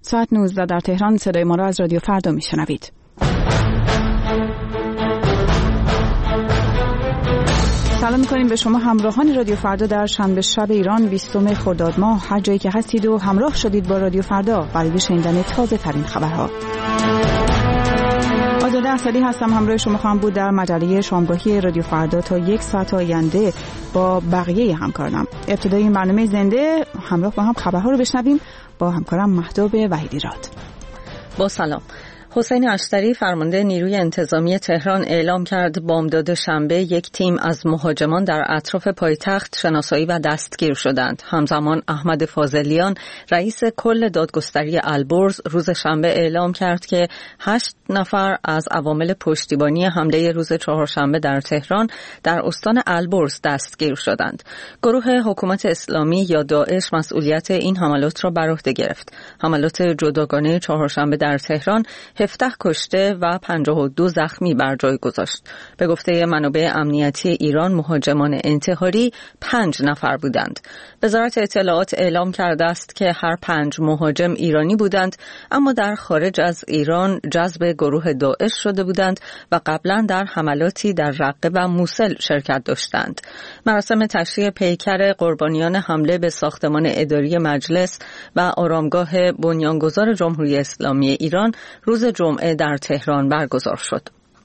ساعت 19 در تهران صدای ما را از رادیو فردا میشنوید. سلام می‌کنیم به شما همراهان رادیو فردا در شنبه شب ایران 20 خرداد ماه، هر جایی که هستید و همراه شدید با رادیو فردا برای شنیدن تازه ترین خبرها. آزاده اسدی هستم، همراه شما خواهم بود در مجله شامگاهی رادیو فردا تا 1 ساعت آینده با بقیه همکارانم. ابتدای این برنامه زنده همراه با هم خبرها رو بشنویم با همکارم مهداب وحیدی‌راد. با سلام. حسین اشتری فرمانده نیروی انتظامی تهران اعلام کرد بامداد شنبه یک تیم از مهاجمان در اطراف پایتخت شناسایی و دستگیر شدند. همزمان احمد فاضلیان رئیس کل دادگستری البرز روز شنبه اعلام کرد که 8 نفر از عوامل پشتیبانی حمله روز چهارشنبه در تهران در استان البرز دستگیر شدند. گروه حکومت اسلامی یا داعش مسئولیت این حملات را بر عهده گرفت. حملات جداگانه چهارشنبه در تهران 17 کشته و 52 زخمی بر جای گذاشت. به گفته منابع امنیتی ایران مهاجمان انتحاری 5 نفر بودند. وزارت اطلاعات اعلام کرده است که هر 5 مهاجم ایرانی بودند، اما در خارج از ایران جذب گروه داعش شده بودند و قبلا در حملاتی در رقه و موصل شرکت داشتند. مراسم تشییع پیکر قربانیان حمله به ساختمان اداری مجلس و آرامگاه بنیانگذار جمهوری اسلامی ایران روز جمعه در تهران برگزار شد.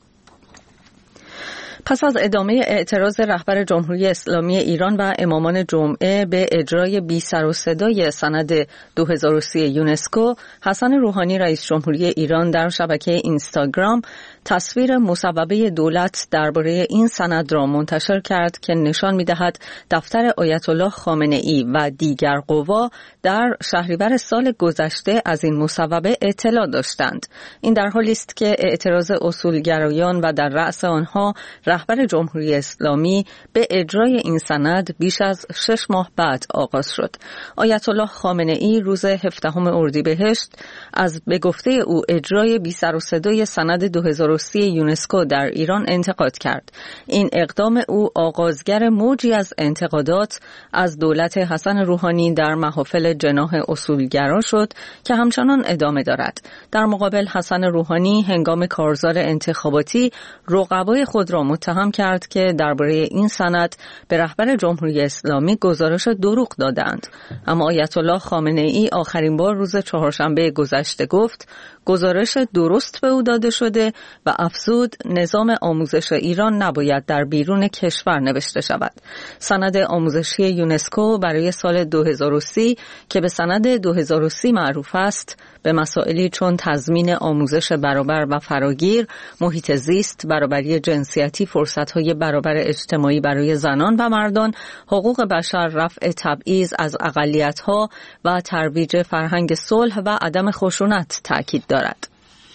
پس از ادامه اعتراض رهبر جمهوری اسلامی ایران و امامان جمعه به اجرای بی سر و صدای سند 2030 یونسکو، حسن روحانی رئیس جمهوری ایران در شبکه اینستاگرام تصویر مصوبه دولت درباره این سند را منتشر کرد که نشان می‌دهد دفتر آیت الله خامنه‌ای و دیگر قوا در شهریور سال گذشته از این مصوبه اطلاع داشتند. این در حالی است که اعتراض اصولگرایان و در رأس آنها رهبر جمهوری اسلامی به اجرای این سند بیش از 6 ماه بعد آغاز شد. آیت الله خامنه‌ای روز 17 اردیبهشت از به گفته او اجرای بی سر و صدای سند 2030 یونسکو در ایران انتقاد کرد. این اقدام او آغازگر موجی از انتقادات از دولت حسن روحانی در محافل جناح اصولگرا شد که همچنان ادامه دارد. در مقابل حسن روحانی هنگام کارزار انتخاباتی رقبای خود را متهم کرد که درباره این سند به رهبر جمهوری اسلامی گزارش دروغ دادند. اما آیت الله خامنه‌ای آخرین بار روز چهارشنبه گذشته گفت گزارش درست به او داده شده و افزود نظام آموزش ایران نباید در بیرون کشور نوشته شود. سند آموزشی یونسکو برای سال 2030 که به سند 2030 معروف است، به مسائلی چون تضمین آموزش برابر و فراگیر، محیط زیست، برابری جنسیتی، فرصت‌های برابر اجتماعی برای زنان و مردان، حقوق بشر، رفع تبعیض از اقلیت‌ها و ترویج فرهنگ صلح و عدم خشونت تاکید دارد.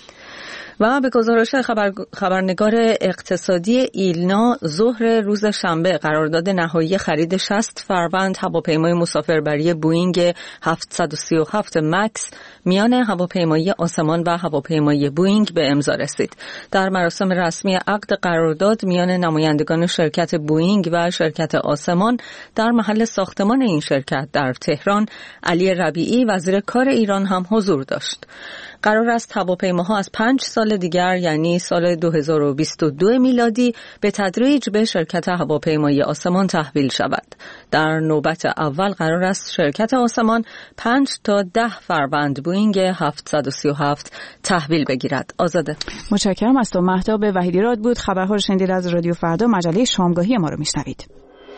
و به گزارش خبرنگار اقتصادی ایلنا ظهر روز شنبه قرارداد نهایی خرید 60 فروند هواپیمای مسافربری بوئینگ 737 مکس میان هواپیمایی آسمان و هواپیمایی بوئینگ به امضا رسید. در مراسم رسمی عقد قرارداد میان نمایندگان شرکت بوئینگ و شرکت آسمان در محل ساختمان این شرکت در تهران، علی ربیعی وزیر کار ایران هم حضور داشت. قرار است هواپیماها از 5 سال دیگر یعنی سال 2022 میلادی به تدریج به شرکت هواپیمایی آسمان تحویل شود. در نوبت اول قرار است شرکت آسمان 5 تا 10 فروند بوئینگ 737 تحویل بگیرد. آزاده. متشکرم از تو. مهداب وحیدی‌راد بود. خبرها رو شنیدید از رادیو فردا. مجله شامگاهی ما رو میشنوید.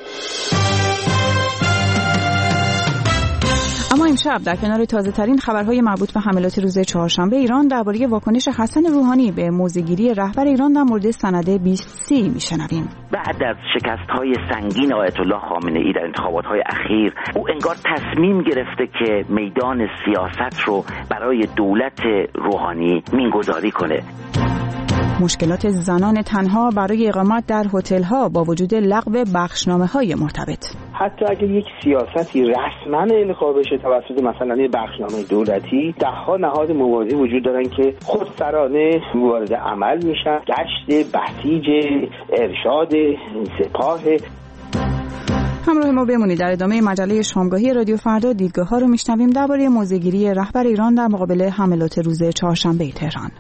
اما امشب در کنار تازه ترین خبرهای مربوط به حملات روز چهارشنبه ایران درباره واکنش حسن روحانی به موضع‌گیری رهبر ایران در مورد سند 2030 میشنویم. بعد از شکست‌های سنگین آیت الله خامنه‌ای در انتخابات‌های اخیر، او انگار تصمیم گرفته که میدان سیاست رو برای دولت روحانی مینگذاری کنه. مشکلات زنان تنها برای اقامت در هتل‌ها با وجود لغو بخشنامه‌های مرتبط. حتی اگه یک سیاستی رسما القا بشه توسط مثلا بخشنامه دولتی، ده‌ها نهاد موازی وجود دارن که خودسرانه وارد عمل میشن. گشت، بسیج، ارشاد، سپاه. همراه ما بمونید. در ادامه مجله شامگاهی رادیو فردا دیدگاه‌ها رو میشنویم درباره موضع‌گیری رهبر ایران در مقابل حملات روز چهارشنبه تهران.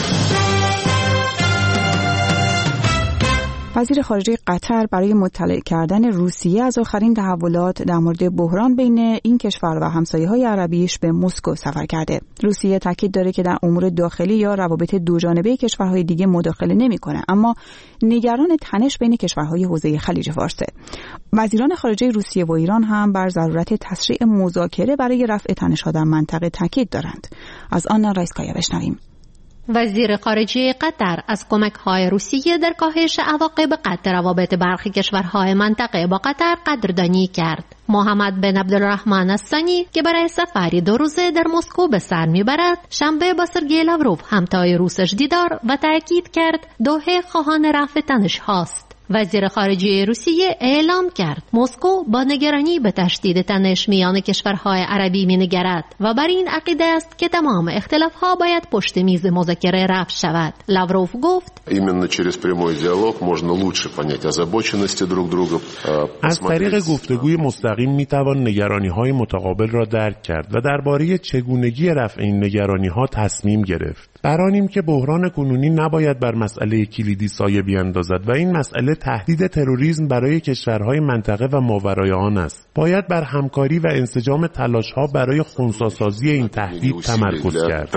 وزیر خارجه قطر برای مطلع کردن روسیه از آخرین تحولات در مورد بحران بین این کشور و همسایه‌های عربیش به مسکو سفر کرده. روسیه تاکید داره که در امور داخلی یا روابط دوجانبه کشورهای دیگه مداخله نمی‌کنه، اما نگران تنش بین کشورهای حوزه خلیج فارسه. وزیران خارجه روسیه و ایران هم بر ضرورت تسریع مذاکره برای رفع تنش‌ها در منطقه تاکید دارند. از آن رایسکایا بشنویم. وزیر خارجه قطر از کمک‌های روسیه در کاهش عواقب قطع روابط برخی کشورهای منطقه با قطر قدردانی کرد. محمد بن عبدالرحمن الثانی که برای سفری 2 روزه در مسکو به سر میبرد، شنبه با سرگئی لاوروف همتای روسش دیدار و تأکید کرد دوحه خواهان رفع تنش هاست. وزیر خارجه روسیه اعلام کرد مسکو با نگرانی به تشدید تنش میان کشورهای عربی می‌نگرد و بر این عقیده است که تمام اختلاف‌ها باید پشت میز مذاکره رفع شود. لاوروف گفت از طریق گفتگوی مستقیم میتوان نگرانی‌های متقابل را درک کرد و درباره چگونگی رفع این نگرانی‌ها تصمیم گرفت. برانیم که بحران کنونی نباید بر مسئله کلیدی سایه بیاندازد و این مسئله تهدید تروریسم برای کشورهای منطقه و ماورای آن است. باید بر همکاری و انسجام تلاش‌ها برای خنثی‌سازی این تهدید تمرکز کرد.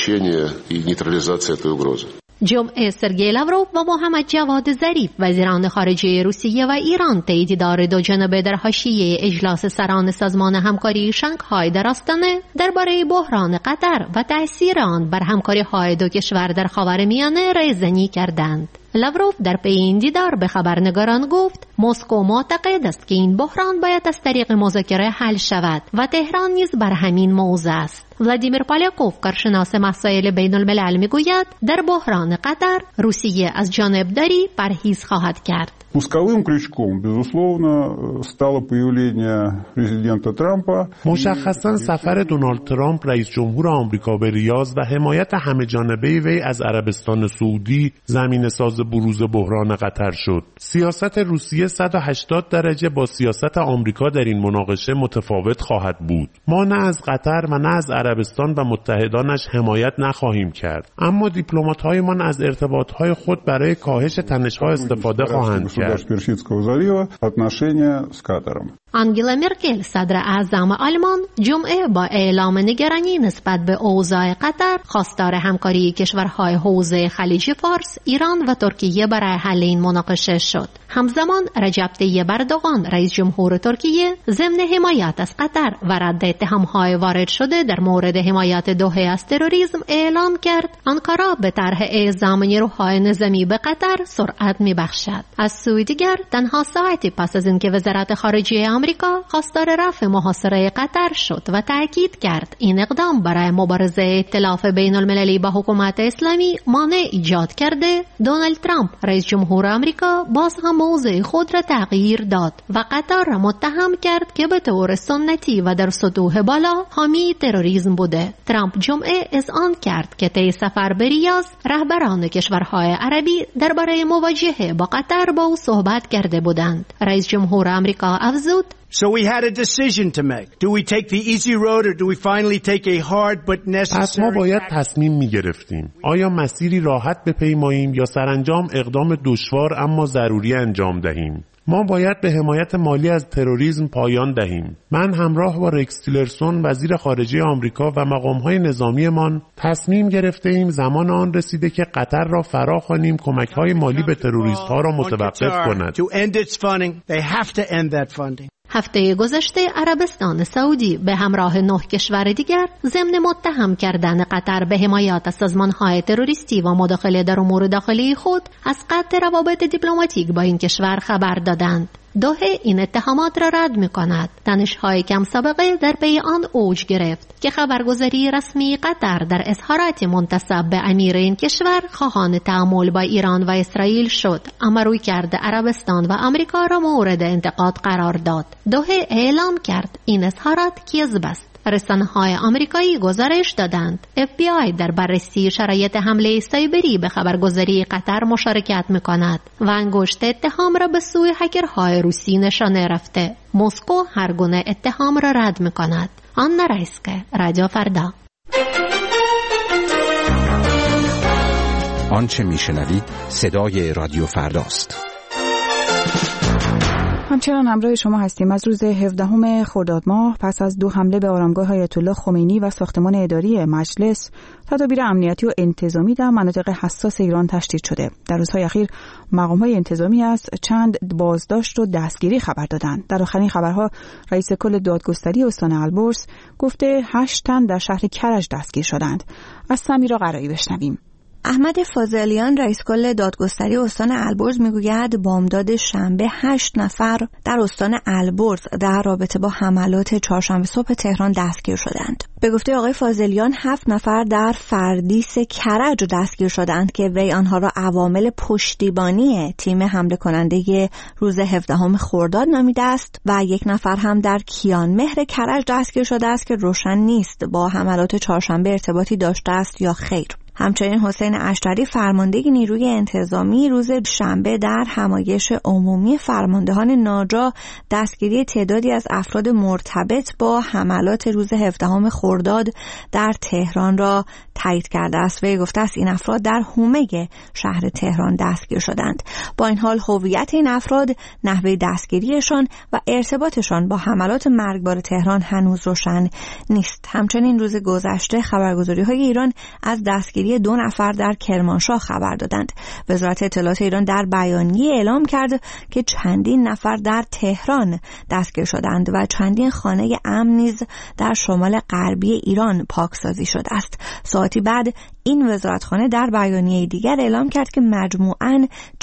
جمعه سرگئی لاوروف و محمد جواد ظریف وزیران خارجه روسیه و ایران طی دیدار دوجانبه در حاشیه اجلاس سران سازمان همکاری شانگهای در آستانه درباره بحران قطر و تأثیر آن بر همکاری‌های دو کشور در خاورمیانه ریزنی کردند. لاوروف در پی این دیدار به خبرنگاران گفت مسکو معتقد است که این بحران باید از طریق مذاکره حل شود و تهران نیز بر همین موضع است. ولادیمیر پالیاکوف کارشناس مسائل بین الملل میگوید در بحران قطر روسیه از جانبداری پرهیز خواهد کرد. Пусковым крючком, безусловно, стало появление президента Трампа. مشخصاً سفر دونالد ترامپ رئیس جمهور آمریکا به ریاض و حمایت همه جانبه وی از عربستان سعودی زمینه‌ساز بروز بحران قطر شد. سیاست روسیه 180 درجه با سیاست آمریکا در این مناقشه متفاوت خواهد بود. ما نه از قطر و نه از عربستان و متحدانش حمایت نخواهیم کرد، اما دیپلمات‌هایمان از ارتباط‌های خود برای کاهش تنش‌ها استفاده خواهند کرد. Персидского залива отношения с Катаром. آنگلا مرکل صدر اعظم آلمان جمعه با اعلام نگرانی نسبت به اوضاع قطر خواستار همکاری کشورهای حوزه خلیج فارس، ایران و ترکیه برای حل این مناقشه شد. همزمان رجب طیب اردوغان رئیس جمهور ترکیه ضمن حمایت از قطر و رد اتهام‌های وارد شده در مورد حمایت دوحه از تروریسم اعلام کرد آنکارا به طرح اعزام نیروهای نظامی به قطر سرعت می‌بخشد. از سوی دیگر تنها ساعتی پس از اینکه وزارت خارجه آمریکا خواستار رفع محاصره قطر شد و تأکید کرد این اقدام برای مبارزه ائتلاف بین المللی با حکومت اسلامی مانع ایجاد کرده، دونالد ترامپ رئیس جمهور آمریکا باز هم موضع خود را تغییر داد و قطر را متهم کرد که به طور سنتی و در سطوح بالا حامی تروریسم بوده. ترامپ جمعه اذعان کرد که طی سفر به ریاض رهبران کشورهای عربی درباره مواجهه با قطر با او صحبت کرده بودند. رئیس جمهور آمریکا افزود So we had a decision to make. Do we take the easy road or do we finally take a hard but necessary? پس ما باید تصمیم می‌گرفتیم. آیا مسیری راحت بپیماییم یا سرانجام اقدام دشوار اما ضروری انجام دهیم؟ ما باید به حمایت مالی از تروریسم پایان دهیم. من همراه با رکس تیلرسون وزیر خارجه آمریکا و مقام‌های نظامیمان تصمیم گرفته‌ایم زمان آن رسیده که قطر را فراخوانیم کمک‌های مالی به تروریست‌ها را متوقف کند. هفته گذشته عربستان سعودی به همراه 9 کشور دیگر ضمن متهم کردن قطر به حمایت از سازمان‌های تروریستی و مداخله در امور داخلی خود از قطع روابط دیپلماتیک با این کشور خبر دادند. دوحه این اتهامات را رد می‌کند. تنش‌های کم سابقه در پی آن اوج گرفت که خبرگزاری رسمی قطر در اظهارات منتسب به امیر این کشور خواهان تعامل با ایران و اسرائیل شد، اما رویکرد عربستان و آمریکا را مورد انتقاد قرار داد. دوحه اعلام کرد این اظهارات کذب است. رسانه‌های آمریکایی گزارش دادند FBI در بررسی شرایط حمله سایبری به خبرگزاری قطر مشارکت می‌کند و انگشت اتهام را به سوی هکرهای روسی نشانه رفته. مسکو هر گونه اتهام را رد می‌کند. آنا رایسکه، رادیو فردا. آنچه میشنوید صدای رادیو فرداست. همچنان همراه شما هستیم. از روز 17 خرداد ماه پس از 2 حمله به آرامگاه آیت الله خمینی و ساختمان اداری مجلس، تدابیر امنیتی و انتظامی در مناطق حساس ایران تشدید شده. در روزهای اخیر مقام‌های انتظامی از چند بازداشت و دستگیری خبر دادند. در آخرین خبرها رئیس کل دادگستری استان البرز گفته 8 تن در شهر کرج دستگیر شدند. از سمیرا قرایی بشنویم. احمد فاضلیان رئیس کل دادگستری استان البرز میگوید بامداد شنبه 8 نفر در استان البرز در رابطه با حملات چهارشنبه صبح تهران دستگیر شدند. به گفته آقای فاضلیان 7 نفر در فردیس کرج دستگیر شدند که وی آنها را عوامل پشتیبانی تیم حمله کننده روز 17 خرداد نامیده است و 1 نفر هم در کیانمهر کرج دستگیر شده است که روشن نیست با حملات چهارشنبه ارتباطی داشته است یا خیر. همچنین حسین اشتری فرمانده نیروی انتظامی روز شنبه در همایش عمومی فرماندهان ناجا دستگیری تعدادی از افراد مرتبط با حملات روز 17 خرداد در تهران را تایید کرده است. وی گفته است این افراد در حومه شهر تهران دستگیر شدند. با این حال هویت این افراد، نحوه دستگیریشان و ارتباطشان با حملات مرگبار تهران هنوز روشن نیست. همچنین روز گذشته خبرگزاری‌های ایران از دستگیری 2 نفر در کرمانشاه خبر دادند. وزارت اطلاعات ایران در بیانیه اعلام کرد که چندین نفر در تهران دستگیر شدند و چندین خانه امن نیز در شمال غربی ایران پاکسازی شده است. ساعتی بعد این وزارتخانه در بیانیه دیگر اعلام کرد که مجموعاً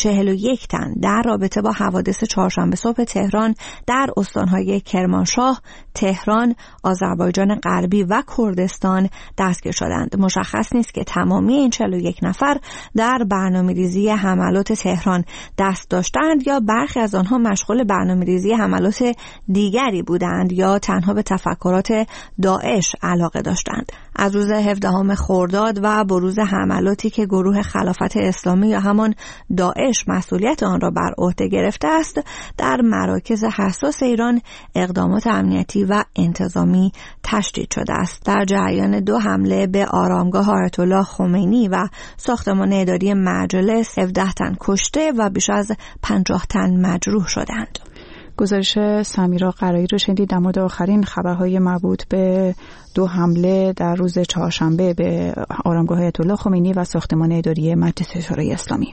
41 تن در رابطه با حوادث چهارشنبه صبح تهران در استانهای کرمانشاه، تهران، آذربایجان غربی و کردستان دستگیر شدند. مشخص نیست که تمامی این 41 نفر در برنامه‌ریزی حملات تهران دست داشتند یا برخی از آنها مشغول برنامه‌ریزی حملات دیگری بودند یا تنها به تفکرات داعش علاقه داشتند. از روز 17 خرداد و بروز حملاتی که گروه خلافت اسلامی یا همان داعش مسئولیت آن را بر عهده گرفته است، در مراکز حساس ایران اقدامات امنیتی و انتظامی تشدید شده است. در جریان 2 حمله به آرامگاه آیت الله خمینی و ساختمان اداری مجلس 17 تن کشته و بیش از 50 تن مجروح شدند. گزارش سمیرا قرایی رو شنیدید در مورد آخرین خبرهای مربوط به 2 حمله در روز چهارشنبه به آرامگاه آیت الله خمینی و ساختمان اداری مجلس شورای اسلامی.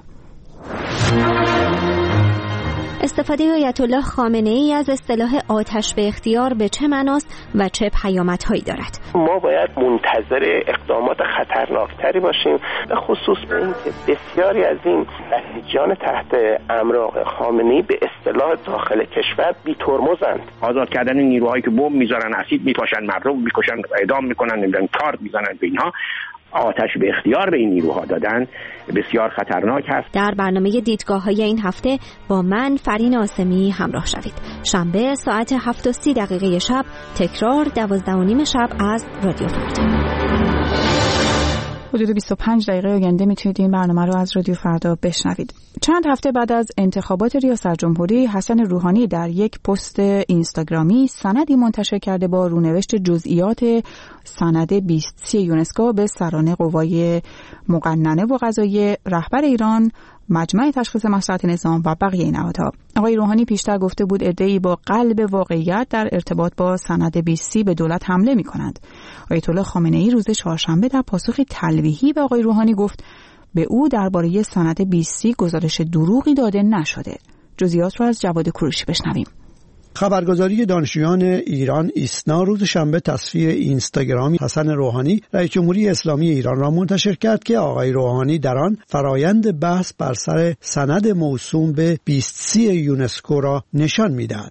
استفاده آیت الله خامنه ای از اصطلاح آتش به اختیار به چه معناست و چه پیامدهایی دارد؟ ما باید منتظر اقدامات خطرناکتری باشیم، به خصوص به اینکه بسیاری از این بسیجان تحت امر آقای خامنه‌ای به اصطلاح داخل کشور بی ترمزند. آزاد کردن نیروهایی که بمب میذارن، اسید میپاشن، مردم میکشن، اعدام میکنن، نمیدونم کارت میزنن، به اینها آتش به اختیار به این نیروها دادن بسیار خطرناک است. در برنامه دیدگاه‌های این هفته با من فرین آسمی همراه شوید. شنبه ساعت 7:30 شب، تکرار 12:30 شب از رادیو فردا. حدود 25 دقیقه آینده میتونید این برنامه رو از رادیو فردا بشنوید. چند هفته بعد از انتخابات ریاست جمهوری، حسن روحانی در یک پست اینستاگرامی سندی منتشر کرده با رونوشت جزئیات سند 20 یونسکو به سران قوای مقننه و قضاییه، رهبر ایران، مجمع تشخیص مصلحت نظام و بقیه نهادها. آقای روحانی پیشتر گفته بود عده‌ای با قلب واقعیت در ارتباط با سند 20 به دولت حمله می‌کنند. آیت الله خامنه‌ای روز چهارشنبه در پاسخی تلویحی به آقای روحانی گفت به او درباره سند 20 گزارش دروغی داده نشده. جزئیات را از جواد کوروشی بشنویم. خبرگزاری دانشجویان ایران ایسنا روز شنبه تصفیه اینستاگرامی حسن روحانی رئیس جمهوری اسلامی ایران را منتشر کرد که آقای روحانی در آن فرایند بحث بر سر سند موسوم به 20 یونسکو را نشان می‌دهد.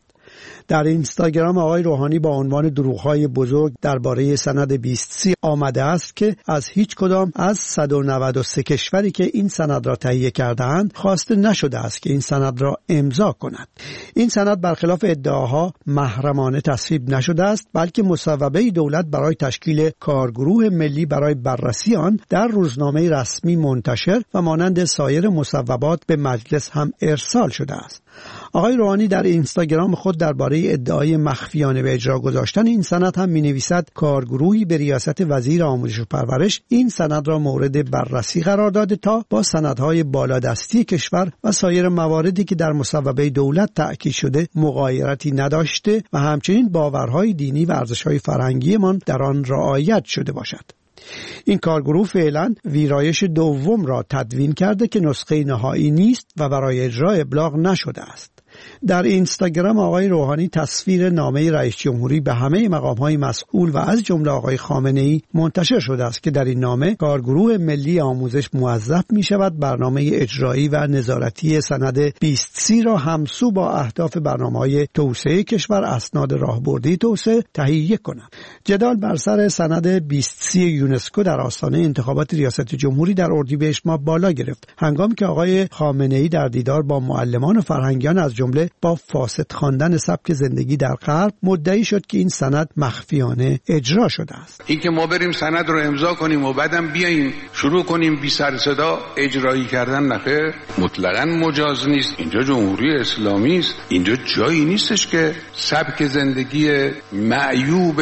در اینستاگرام آقای روحانی با عنوان دروغ‌های بزرگ درباره سند 2030 آمده است که از هیچ کدام از 193 کشوری که این سند را تهیه کرده‌اند خواسته نشده است که این سند را امضا کند. این سند برخلاف ادعاها محرمانه تصویب نشده است، بلکه مصوبه دولت برای تشکیل کارگروه ملی برای بررسی آن در روزنامه رسمی منتشر و مانند سایر مصوبات به مجلس هم ارسال شده است. آقای روحانی در اینستاگرام خود درباره ادعای مخفیانه به اجرا گذاشتن این سند هم می‌نویسد کارگروهی به ریاست وزیر آموزش و پرورش این سند را مورد بررسی قرار داده تا با سندهای بالادستی کشور و سایر مواردی که در مصوبه دولت تأکید شده مغایرتی نداشته و همچنین باورهای دینی و ارزش‌های فرهنگیمان در آن رعایت شده باشد. این کارگروه فعلا ویرایش دوم را تدوین کرده که نسخه نهایی نیست و برای اجرا ابلاغ نشده است. در اینستاگرام آقای روحانی تصویر نامه رئیس جمهوری به همه مقام‌های مسئول و از جمله آقای خامنه‌ای منتشر شده است که در این نامه کارگروه ملی آموزش موظف می‌شود برنامه اجرایی و نظارتی سند 2030 را همسو با اهداف برنامه‌های توسعه کشور اسناد راهبردی توسعه تهیه کند. جدال بر سر سند 2030 یونسکو در آستانه انتخابات ریاست جمهوری در اردیبهشت ماه بالا گرفت، هنگامی که آقای خامنه‌ای در دیدار با معلمان و فرهنگیان از جمله با فاسد خواندن سبک زندگی در غرب مدعی شد که این سند مخفیانه اجرا شده است. این که ما بریم سند رو امضا کنیم و بعدم بیاییم شروع کنیم بی سر صدا اجرایی کردن، نخیر، مطلقاً مجاز نیست. اینجا جمهوری اسلامی است، اینجا جایی نیستش که سبک زندگی معیوب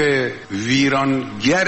ویرانگر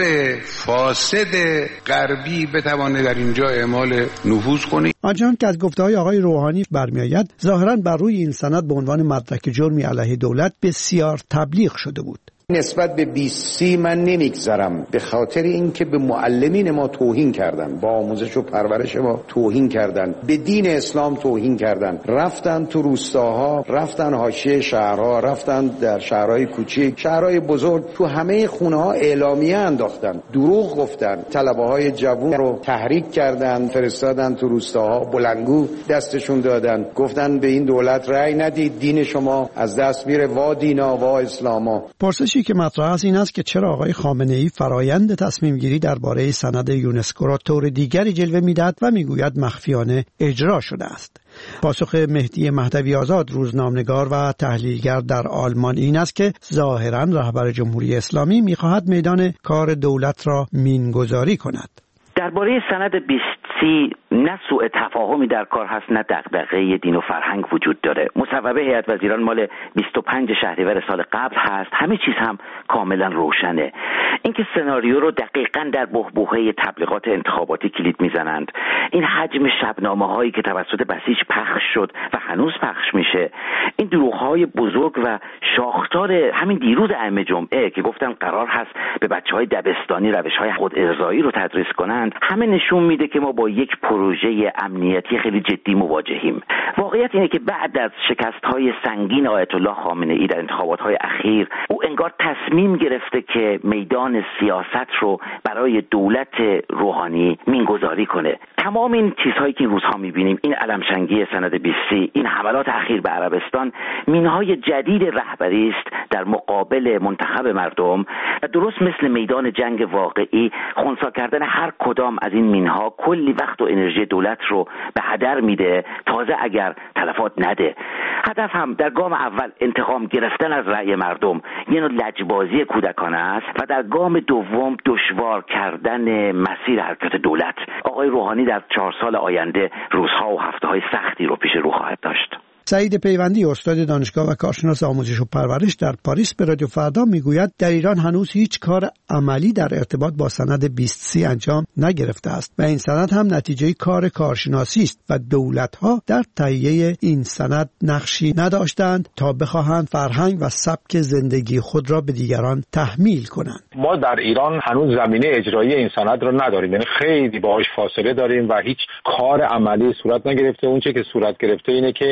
فاسد غربی بتوانه در اینجا اعمال نفوذ کنه. آنچنان که از گفته‌های آقای روحانی برمی‌آید ظاهراً بر روی این سند به عنوان مدرک جرمی علیه دولت بسیار تبلیغ شده بود. نسبت به 2030 من نمیگذرم، به خاطر اینکه به معلمین ما توهین کردن، با آموزش و پرورش ما توهین کردن، به دین اسلام توهین کردن، رفتن تو روستاها، رفتن حاشیه شهرها، رفتن در شهرهای کوچیک، شهرهای بزرگ، تو همه خونه‌ها اعلامیه انداختن، دروغ گفتن، طلبه‌های جوان رو تحریک کردن، فرستادن تو روستاها، بلنگو دستشون دادن، گفتن به این دولت رأی ندید، دین شما از دست میره، وا دینا وا اسلاما. پرسشی که مطرح است این است که چرا آقای خامنه‌ای فرایند تصمیم گیری درباره سند یونسکو را طور دیگری جلوه می‌دهد و می‌گوید مخفیانه اجرا شده است. پاسخ مهدی مهدوی آزاد، روزنامه‌نگار و تحلیلگر در آلمان، این است که ظاهراً رهبر جمهوری اسلامی می‌خواهد میدان کار دولت را مینگذاری کند. درباره سند 2030 نه سوء تفاهمی در کار هست، نه دغدغه دین و فرهنگ وجود داره. مصوبه هیئت وزیران مال 25 شهریور سال قبل هست، همه چیز هم کاملا روشنه. اینکه سناریو رو دقیقاً در بحبوحه تبلیغات انتخاباتی کلید میزنند، این حجم شبنامه هایی که توسط بسیج پخش شد و هنوز پخش میشه، این دروغ های بزرگ و شاخدار همین دیروز ائمه جمعه که گفتن قرار هست به بچهای دبستانی روش های خود ارضایی رو تدریس کنند، همه نشون میده که ما با یک پروژه امنیتی خیلی جدی مواجهیم. واقعیت اینه که بعد از شکست‌های سنگین آیت الله خامنه‌ای در انتخابات‌های اخیر، او انگار تصمیم گرفته که میدان سیاست رو برای دولت روحانی مینگذاری کنه. تمام این چیزهایی که این روزها می‌بینیم، این علمشنگی سند 2030، این حملات اخیر به عربستان، مینهای جدید رهبری است در مقابل منتخب مردم و درست مثل میدان جنگ واقعی، خنثی کردن هر کدام از این مینها کلی وقت و انرژی دولت رو به هدر میده، تازه اگر تلفات نده. هدف هم در گام اول انتقام گرفتن از رأی مردم، یه نوع لجبازی کودکانه است، و در گام دوم دشوار کردن مسیر حرکت دولت. آقای روحانی در 4 سال آینده روزها و هفته‌های سختی رو پیش رو خواهد داشت. سعید پیوندی، استاد دانشگاه و کارشناس آموزش و پرورش در پاریس، به رادیو فردا میگوید در ایران هنوز هیچ کار عملی در ارتباط با سند 2030 انجام نگرفته است و این سند هم نتیجه کار کارشناسی است و دولت‌ها در تهیه این سند نقشی نداشتند تا بخواهند فرهنگ و سبک زندگی خود را به دیگران تحمیل کنند. ما در ایران هنوز زمینه اجرایی این سند را نداریم، یعنی خیلی باهاش فاصله داریم و هیچ کار عملی صورت نگرفته. اون چه که صورت گرفته اینه که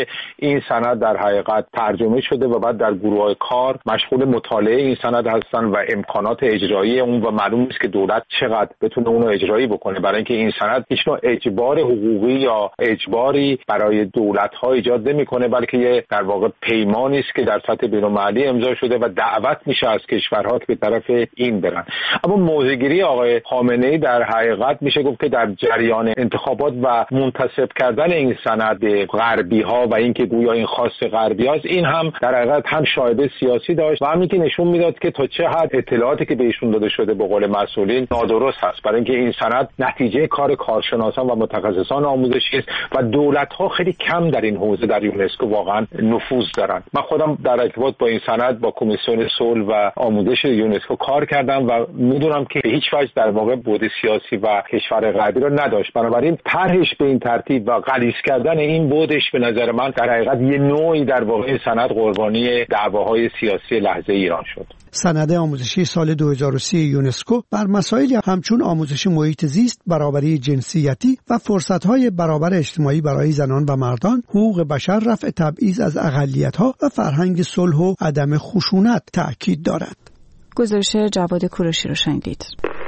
این سند در حقیقت ترجمه شده و بعد در گروه‌های کار مشغول مطالعه این سند هستن و امکانات اجرایی اون و معلوم نیست که دولت چقدر بتونه اون رو اجرایی بکنه، برای اینکه این سند هیچ نوع اجبار حقوقی یا اجباری برای دولت‌ها ایجاد نمی‌کنه، بلکه یه در واقع پیمانی است که در سطح بین‌المللی امضا شده و دعوت میشه از کشورها که به طرف این برن. اما موضع‌گیری آقای خامنه‌ای در حقیقت میشه گفت که در جریان انتخابات و منتسب کردن این سند به غربی‌ها و اینکه گویا این خاص غربی‌هاست، این هم در حقیقت هم شاهد سیاسی داشت و همین که نشون میداد که تا چه حد اطلاعاتی که بهشون داده شده به قول مسئولین نادرست هست، برای اینکه این سند نتیجه کار کارشناسان و متخصصان آموزشی است و دولت‌ها خیلی کم در این حوزه در یونسکو واقعا نفوذ دارند. من خودم در ارتباط با این سند با کمیسیون صلح و آموزش یونسکو کار کردم و میدونم که به هیچ وجه در واقع بعد سیاسی و کشور غربی رو نداشت. بنابراین طرحش به این ترتیب و غلیظ کردن این بعدش به نظر من در حقیقت یه نوعی در واقع سند قربانی دعواهای سیاسی لحظه ایران شد. سند آموزشی سال 2030 یونسکو بر مسائلی همچون آموزش محیط زیست، برابری جنسیتی و فرصت‌های برابر اجتماعی برای زنان و مردان، حقوق بشر، رفع تبعیض از اقلیت‌ها و فرهنگ صلح و عدم خشونت تأکید دارد. گزارش جواد کوروشی رو شنیدید.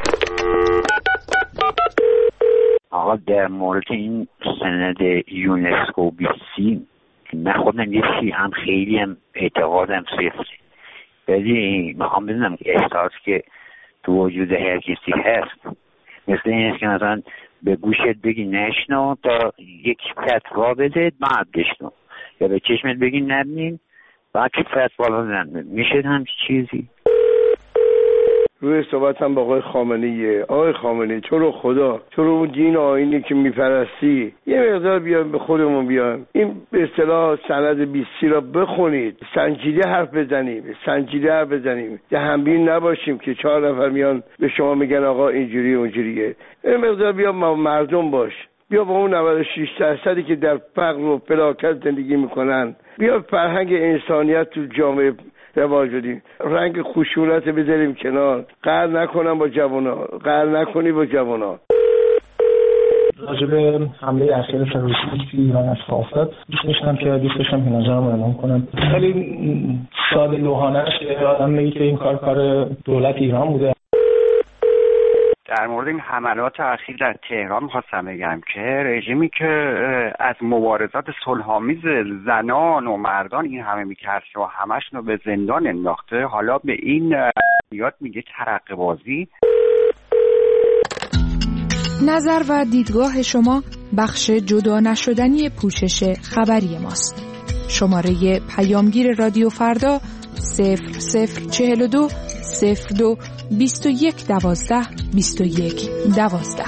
آقا در مورد این سند یونسکو 2030 من خودم یه چیزی هم خیلی هم اعتقادم صفره، ولی میخوام بدونم که احساس که تو وجود هر کسی هست مثل این است که مثلا به گوشت بگی نشنو تا یک فتوا بده بعد بشنو، یا به چشمت بگی نبینین بعد که فتوا بزن. میشه همچین چیزی؟ روی صحبتم با آقای خامنه‌ای. آقای خامنه‌ای تو رو خدا، تو رو اون دین و آیینی که میپرستی یه مقدار بیایم به خودمون بیایم، این به اصطلاح سند 20 را بخونید، سنجیده حرف بزنیم، دهنبین نباشیم که 4 نفر میان به شما میگن آقا اینجوری اونجوریه. یه مقدار بیا مردم باش، بیا با اون 96% که در فقر و فلاکت زندگی میکنن، بیا فرهنگ انسانیت تو جامعه رواج بدیم، رنگ خشونت بذاریم کنار، قهر نکنی با جوانا. راجب حمله اخیر تروریستی که ایران افتاد دوست داشتم که نظرم اعلام کنم. خیلی ساده لوحانه است آدم میگه که این کار دولت ایران بوده. در مورد این حملات اخیر در تهران می‌خواستم بگم که رژیمی که از مبارزات صلح‌آمیز زنان و مردان این همه می‌کرد و همشون رو به زندان انداخته، حالا به این یاد میگه ترقه‌بازی. نظر و دیدگاه شما بخش جدا نشدنی پوشش خبری ماست. شماره پیامگیر رادیو فردا 0042 02 21 12 21 12.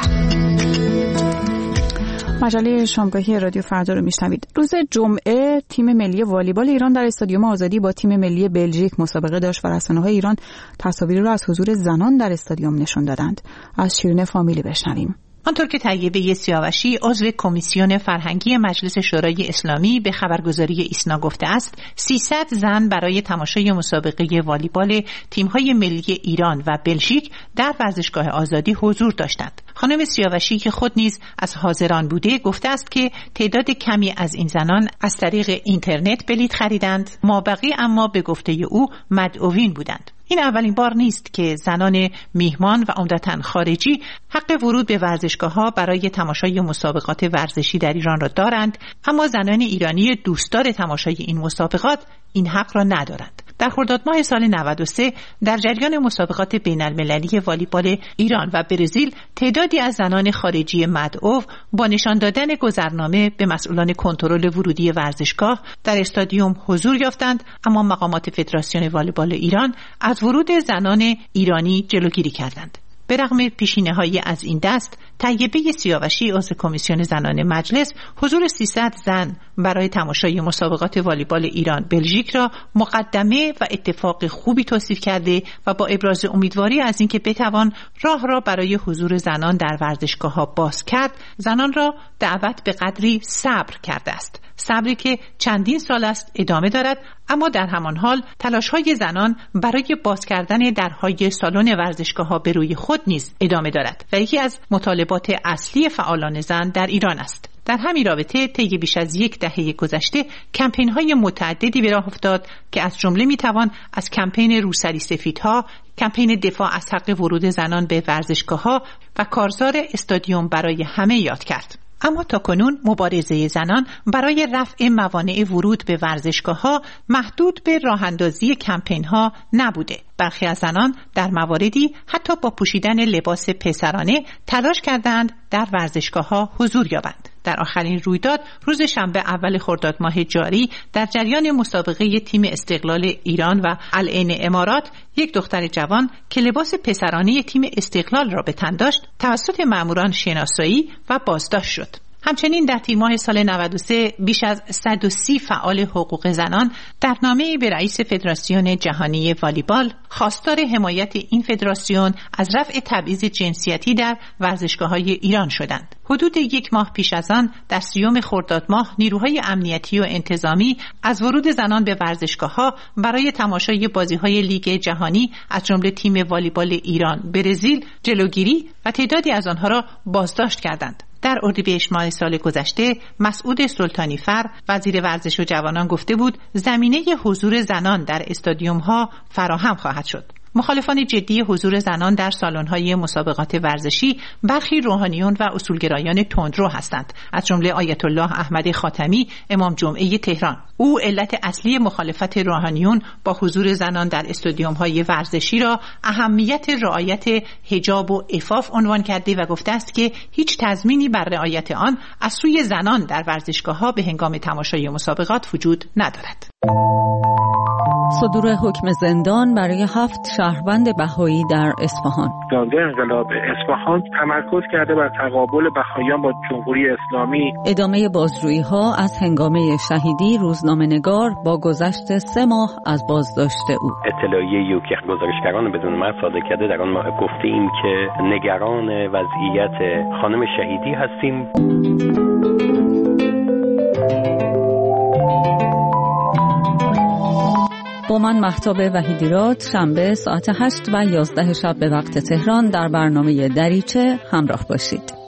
مجله شامگاهی رادیو فردا رو میشنوید. روز جمعه تیم ملی والیبال ایران در استادیوم آزادی با تیم ملی بلژیک مسابقه داشت و رسانه‌های ایران تصاویری رو از حضور زنان در استادیوم نشون دادند. از شیرین فامیلی بشنویم. آنطور که طیبه سیاوشی عضو کمیسیون فرهنگی مجلس شورای اسلامی به خبرگزاری ایسنا گفته است، 300 زن برای تماشای مسابقه والیبال تیم‌های ملی ایران و بلژیک در ورزشگاه آزادی حضور داشتند. خانم سیاوشی که خود نیز از حاضران بوده گفته است که تعداد کمی از این زنان از طریق اینترنت بلیط خریدند، مابقی اما به گفته او مدعوین بودند. این اولین بار نیست که زنان میهمان و عمدتاً خارجی حق ورود به ورزشگاه‌ها برای تماشای مسابقات ورزشی در ایران را دارند، اما زنان ایرانی دوستدار تماشای این مسابقات این حق را ندارند. در خرداد ماه سال 93 در جریان مسابقات بین‌المللی والیبال ایران و برزیل تعدادی از زنان خارجی مدعو با نشان دادن گذرنامه به مسئولان کنترل ورودی ورزشگاه در استادیوم حضور یافتند، اما مقامات فدراسیون والیبال ایران از ورود زنان ایرانی جلوگیری کردند. به رغم پیشینه‌های از این دست، طیبه سیاوشی عضو کمیسیون زنان مجلس حضور 300 زن برای تماشای مسابقات والیبال ایران بلژیک را مقدمه و اتفاق خوبی توصیف کرده و با ابراز امیدواری از اینکه بتوان راه را برای حضور زنان در ورزشگاه‌ها باز کرد، زنان را دعوت به قدری صبر کرده است. صبری که چندین سال است ادامه دارد، اما در همان حال تلاش‌های زنان برای باز کردن درهای سالن ورزشگاه‌ها به روی خود نیز ادامه دارد و یکی از مطالبات اصلی فعالان زن در ایران است. در همین رابطه طی بیش از یک دهه گذشته کمپین‌های متعددی به راه افتاد که از جمله میتوان از کمپین روسری سفیدها، کمپین دفاع از حق ورود زنان به ورزشگاه‌ها و کارزار استادیوم برای همه یاد کرد. اما تاکنون مبارزه زنان برای رفع موانع ورود به ورزشگاه‌ها محدود به راه‌اندازی کمپین‌ها نبوده. برخی از زنان در مواردی حتی با پوشیدن لباس پسرانه تلاش کردند در ورزشگاه‌ها حضور یابند. در آخرین رویداد روز شنبه اول خرداد ماه جاری در جریان مسابقه تیم استقلال ایران و العین امارات، یک دختر جوان که لباس پسرانه تیم استقلال را به تن داشت توسط ماموران شناسایی و بازداشت شد. همچنین در تیر ماه سال 93 بیش از 130 فعال حقوق زنان در نامه‌ای به رئیس فدراسیون جهانی والیبال خواستار حمایت این فدراسیون از رفع تبعیض جنسیتی در ورزشگاه‌های ایران شدند. حدود یک ماه پیش از آن در 30 خرداد ماه نیروهای امنیتی و انتظامی از ورود زنان به ورزشگاه‌ها برای تماشای بازی‌های لیگ جهانی از جمله تیم والیبال ایران برزیل جلوگیری و تعدادی از آنها را بازداشت کردند. در اردیبهشت ماه سال گذشته مسعود سلطانیفر وزیر ورزش و جوانان گفته بود زمینه حضور زنان در استادیوم‌ها فراهم خواهد شد. مخالفان جدی حضور زنان در سالن‌های مسابقات ورزشی برخی روحانیون و اصولگرایان تندرو هستند، از جمله آیت الله احمد خاتمی امام جمعه تهران. او علت اصلی مخالفت روحانیون با حضور زنان در استادیوم‌های ورزشی را اهمیت رعایت حجاب و عفاف عنوان کرده و گفته است که هیچ تضمینی بر رعایت آن از سوی زنان در ورزشگاه‌ها به هنگام تماشای مسابقات وجود ندارد. صدور حکم زندان برای 7 شهروند بهایی در اصفهان. دادگاه انقلاب اصفهان تمرکز کرده بر تقابل بهاییان با جمهوری اسلامی. ادامه بازجویی‌ها از هنگامه شهیدی روزنامه‌نگار با گذشت 3 ماه از بازداشت او. اطلاعیه‌ای که گزارشگران بدون مرگ صادر کرده در آن ما گفته‌ایم که نگران وضعیت خانم شهیدی هستیم. با من مهتاب وحیدیراد شنبه ساعت 8 و 11 شب به وقت تهران در برنامه دریچه همراه باشید.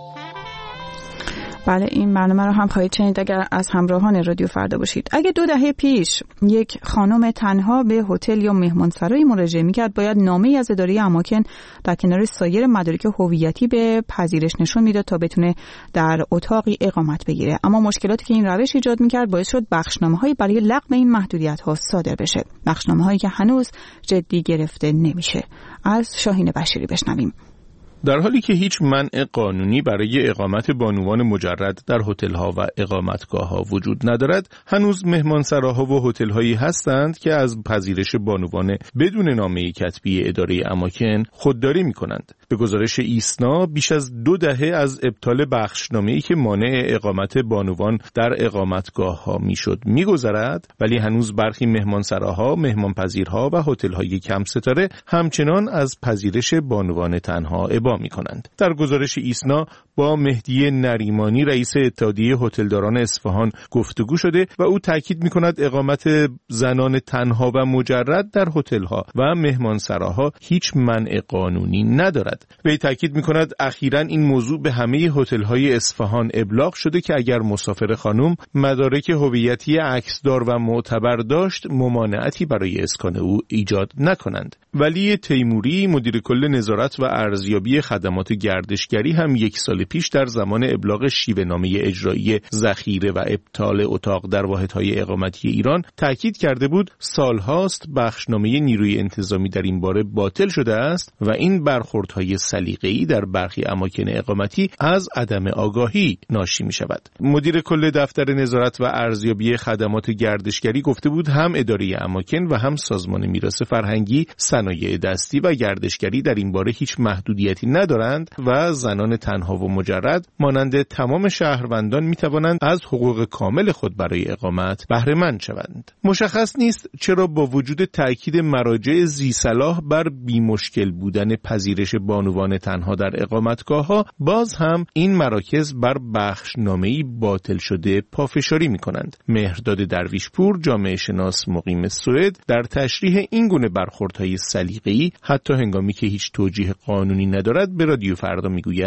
بله، این برنامه رو هم خواهید شنید اگر از همراهان رادیو فردا باشید. اگه 2 دهه پیش یک خانم تنها به هتل یا مهمانسرایی مراجعه می‌کرد، باید نامه‌ای از اداره اماکن در کنار سایر مدارک هویتی به پذیرش نشون میداد تا بتونه در اتاقی اقامت بگیره. اما مشکلاتی که این روش ایجاد می‌کرد باعث شد بخشنامه‌هایی برای لغو این محدودیت‌ها صادر بشه. بخشنامه‌هایی که هنوز جدی گرفته نمیشه. از شاهین بشیری بشنویم. در حالی که هیچ منع قانونی برای اقامت بانوان مجرد در هتل‌ها و اقامتگاه‌ها وجود ندارد، هنوز مهمانسراها و هتل‌هایی هستند که از پذیرش بانوان بدون نامه کتبی اداره اماکن خودداری می‌کنند. به گزارش ایسنا بیش از 2 دهه از ابطال بخشنامه‌ای که مانع اقامت بانوان در اقامتگاه‌ها میشد می‌گذرد، ولی هنوز برخی مهمانسراها، مهمانپذیرها و هتل‌های کم ستاره همچنان از پذیرش بانوان تنها ابا می‌کنند. در گزارش ایسنا با مهدی نریمانی رئیس اتحادیه هتلداران اصفهان گفتگو شده و او تاکید می‌کند اقامت زنان تنها و مجرد در هتل‌ها و مهمانسراها هیچ منع قانونی ندارد. وی تاکید می‌کند اخیراً این موضوع به همه هتل‌های اصفهان ابلاغ شده که اگر مسافر خانم مدارک هویتی عکسدار و معتبر داشت، ممانعتی برای اسکان او ایجاد نکنند. ولی تیموری مدیر کل نظارت و ارزیابی خدمات گردشگری هم 1 سال پیش در زمان ابلاغ شیوه‌نامه اجرایی ذخیره و ابطال اتاق در واحدهای اقامتی ایران تاکید کرده بود سالهاست بخشنامه نیروی انتظامی در این باره باطل شده است و این برخوردهای سلیقه‌ای در برخی اماکن اقامتی از عدم آگاهی ناشی می‌شود. مدیر کل دفتر نظارت و ارزیابی خدمات گردشگری گفته بود هم اداره اماکن و هم سازمان میراث فرهنگی، صنایع دستی و گردشگری در این باره هیچ محدودیتی ندارند و زنان تنها و مجرد مانند تمام شهروندان می‌توانند از حقوق کامل خود برای اقامت بهره مند شوند. مشخص نیست چرا با وجود تأکید مراجع ذی‌صلاح بر بی‌مشکل بودن پذیرش بانوان تنها در اقامتگاه‌ها باز هم این مراکز بر بخشنامه‌ای باطل شده پافشاری می‌کنند. مهرداد درویشپور جامعه شناس مقیم سوئد در تشریح این گونه برخوردهای سلیقه‌ای حتی هنگامی که هیچ توجیه قانونی ندارد به رادیو فردا میگوید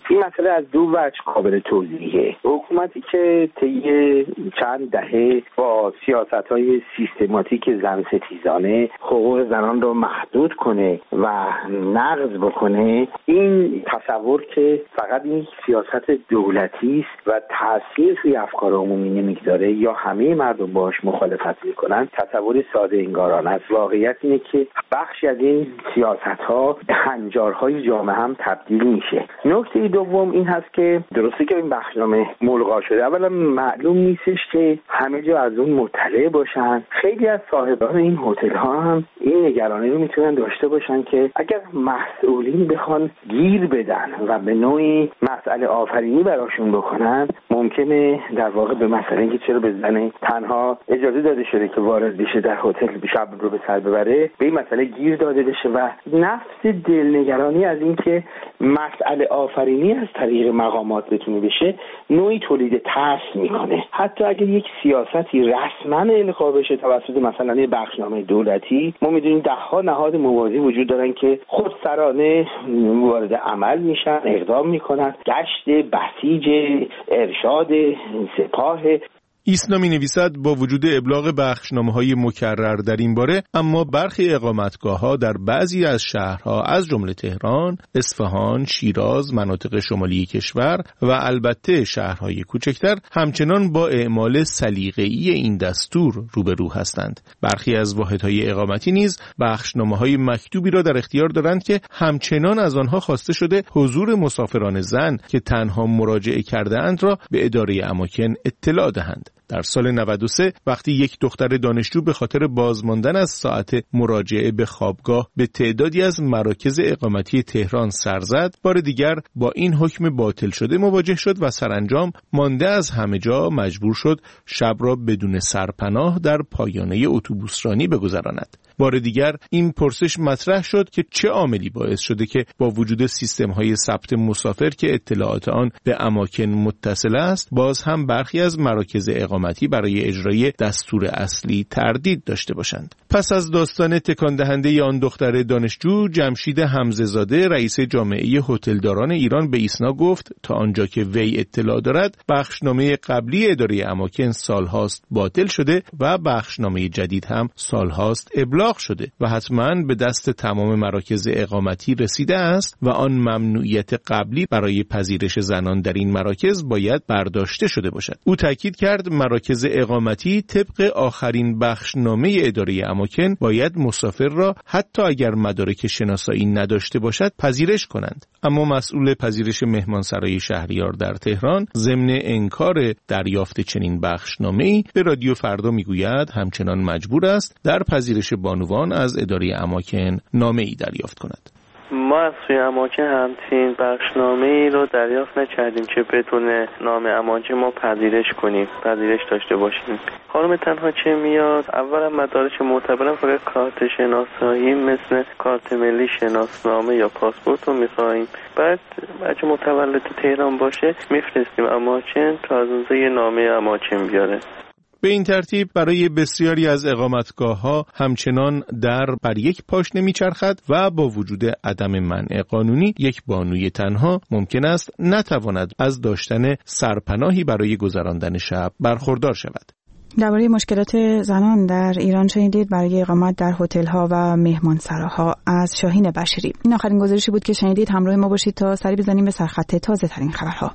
این مسئله از دو وجه قابل توضیحه. حکومتی که طی چند دهه با سیاست‌های سیستماتیک زن ستیزانه حقوق زنان رو محدود کنه و نقض بکنه، این تصور که فقط این سیاست دولتی است و تأثیر توی افکار عمومی نمیگذاره یا همه مردم باش مخالفت میکنن، تصور ساده انگارانه است. واقعیت اینه که بخشی از این سیاست‌ها به هنجارهای جامعه هم تبدیل میشه. نکته دوم این هست که درسته که این بخشنامه ملغا شده، اولا معلوم نیستش که همه جا از اون مطلع باشن. خیلی از صاحبان این هتل‌ها هم این نگرانی رو میتونن داشته باشن که اگر مسئولین بخوان گیر بدن و به نوعی مسئله آفرینی براشون بکنن، ممکنه در واقع به مسئله اینکه چرا به زن تنها اجازه داده شده که وارد بشه در هتل شب رو به سر ببره، به این مسئله گیر داده بشه و نفس دلنگرانی از اینکه مسئله آفرینی از طریق مقامات بتونه بشه نوعی تولید ترس میکنه. حتی اگر یک سیاستی رسما القا بشه توسط مثلا بخشنامه دولتی، ما میدونیم ده ها نهاد موازی وجود دارن که خودسرانه وارد عمل میشن، اقدام میکنن، گشت، بسیج، ارشاد، سپاه. ایسنا می نویسد با وجود ابلاغ بخشنامه‌های مکرر در این باره، اما برخی اقامتگاه‌ها در بعضی از شهرها از جمله تهران، اصفهان، شیراز، مناطق شمالی کشور و البته شهرهای کوچکتر همچنان با اعمال سلیقه‌ای این دستور روبرو هستند. برخی از واحدهای اقامتی نیز بخشنامه‌های مکتوبی را در اختیار دارند که همچنان از آنها خواسته شده حضور مسافران زن که تنها مراجعه کرده‌اند را به اداره اماکن اطلاع دهند. در سال 93 وقتی یک دختر دانشجو به خاطر بازماندن از ساعت مراجعه به خوابگاه به تعدادی از مراکز اقامتی تهران سر زد، بار دیگر با این حکم باطل شده مواجه شد و سرانجام مانده از همه جا مجبور شد شب را بدون سرپناه در پایانه اتوبوسرانی بگذراند. بار دیگر این پرسش مطرح شد که چه عاملی باعث شده که با وجود سیستم‌های ثبت مسافر که اطلاعات آن به اماکن متصل است، باز هم برخی از مراکز اقامتی برای اجرای دستور اصلی تردید داشته باشند. پس از داستان تکان دهنده آن دختر دانشجو، جمشید حمزه زاده رئیس جامعه هتلداران ایران به ایسنا گفت تا آنجا که وی اطلاع دارد بخشنامه قبلی اداره اماکن سالهاست باطل شده و بخشنامه جدید هم سالهاست ابلاغ شده و حتما به دست تمام مراکز اقامتی رسیده است و آن ممنوعیت قبلی برای پذیرش زنان در این مراکز باید برداشته شده باشد. او تاکید کرد مراکز اقامتی طبق آخرین بخشنامه اداره اماکن باید مسافر را حتی اگر مدارک شناسایی نداشته باشد پذیرش کنند. اما مسئول پذیرش مهمانسرای شهریار در تهران ضمن انکار دریافت چنین بخشنامه‌ای به رادیو فردا میگوید همچنان مجبور است در پذیرش بانوان از اداره اماکن نامه‌ای دریافت کند. ما از سوی اماکن همچین بخشنامه‌ای رو دریافت نکردیم که بدون نام اماکن ما پذیرش داشته باشیم. خانم تنها چه میاد؟ اولا مدارک معتبرم فقط کارت شناسایی مثل کارت ملی، شناسنامه یا پاسپورت رو می‌خوایم. بعد بچه متولد تهران باشه میفرستیم اماکن تا از اونجا یه نامه اماکن بیاره. به این ترتیب برای بسیاری از اقامتگاه‌ها همچنان در بر یک پاشنه می‌چرخد و با وجود عدم منع قانونی یک بانوی تنها ممکن است نتواند از داشتن سرپناهی برای گذراندن شب برخوردار شود. درباره مشکلات زنان در ایران شنیدید برای اقامت در هتل‌ها و مهمانسراها از شاهین بشیری. این آخرین گزارشی بود که شنیدید. همراه ما باشید تا سری بزنیم به سرخط تازه‌ترین خبرها.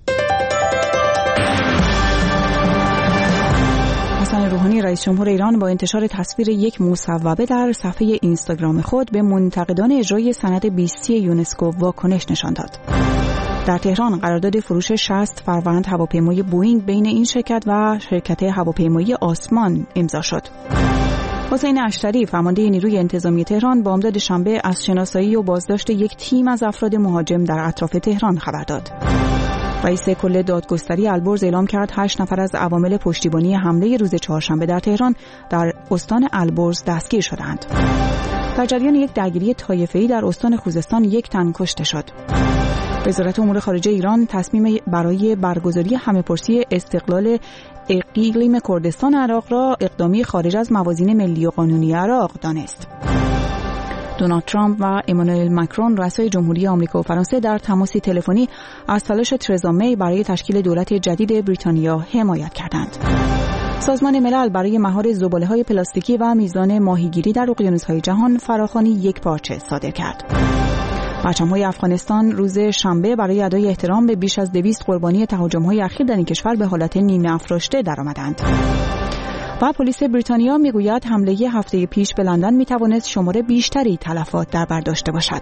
حسن روحانی رئیس جمهور ایران با انتشار تصویر یک مصوبه در صفحه اینستاگرام خود به منتقدان اجرای سند 20 یونسکو واکنش نشان داد. در تهران قرارداد فروش 60 فروند هواپیمای بوئینگ بین این شرکت و شرکت هواپیمایی آسمان امضا شد. حسین اشتری فرمانده نیروی انتظامی تهران بامداد شنبه از شناسایی و بازداشت یک تیم از افراد مهاجم در اطراف تهران خبر داد. رئیس کل دادگستری البرز اعلام کرد 8 نفر از عوامل پشتیبانی حمله روز چهارشنبه در تهران در استان البرز دستگیر شدند. در جریان یک درگیری طایفه‌ای در استان خوزستان یک تن کشته شد. وزارت امور خارجه ایران تصمیم برای برگزاری همه‌پرسی استقلال اقلیم کردستان عراق را اقدامی خارج از موازین ملی و قانونی عراق دانست. دونالد ترامپ و امانوئل ماکرون رؤسای جمهوری آمریکا و فرانسه در تماسی تلفنی از تلاش ترزا می برای تشکیل دولت جدید بریتانیا حمایت کردند. سازمان ملل برای مهار زباله‌های پلاستیکی و میزان ماهیگیری در اقیانوس‌های جهان فراخوانی یکپارچه صادر کرد. پرچم‌های افغانستان روز شنبه برای ادای احترام به بیش از 200 قربانی تهاجم‌های اخیر در این کشور به حالت نیمه افراشته درآمدند. و پلیس بریتانیا میگوید حمله هفته پیش به لندن میتوانست شمار بیشتری تلفات در بر داشته باشد.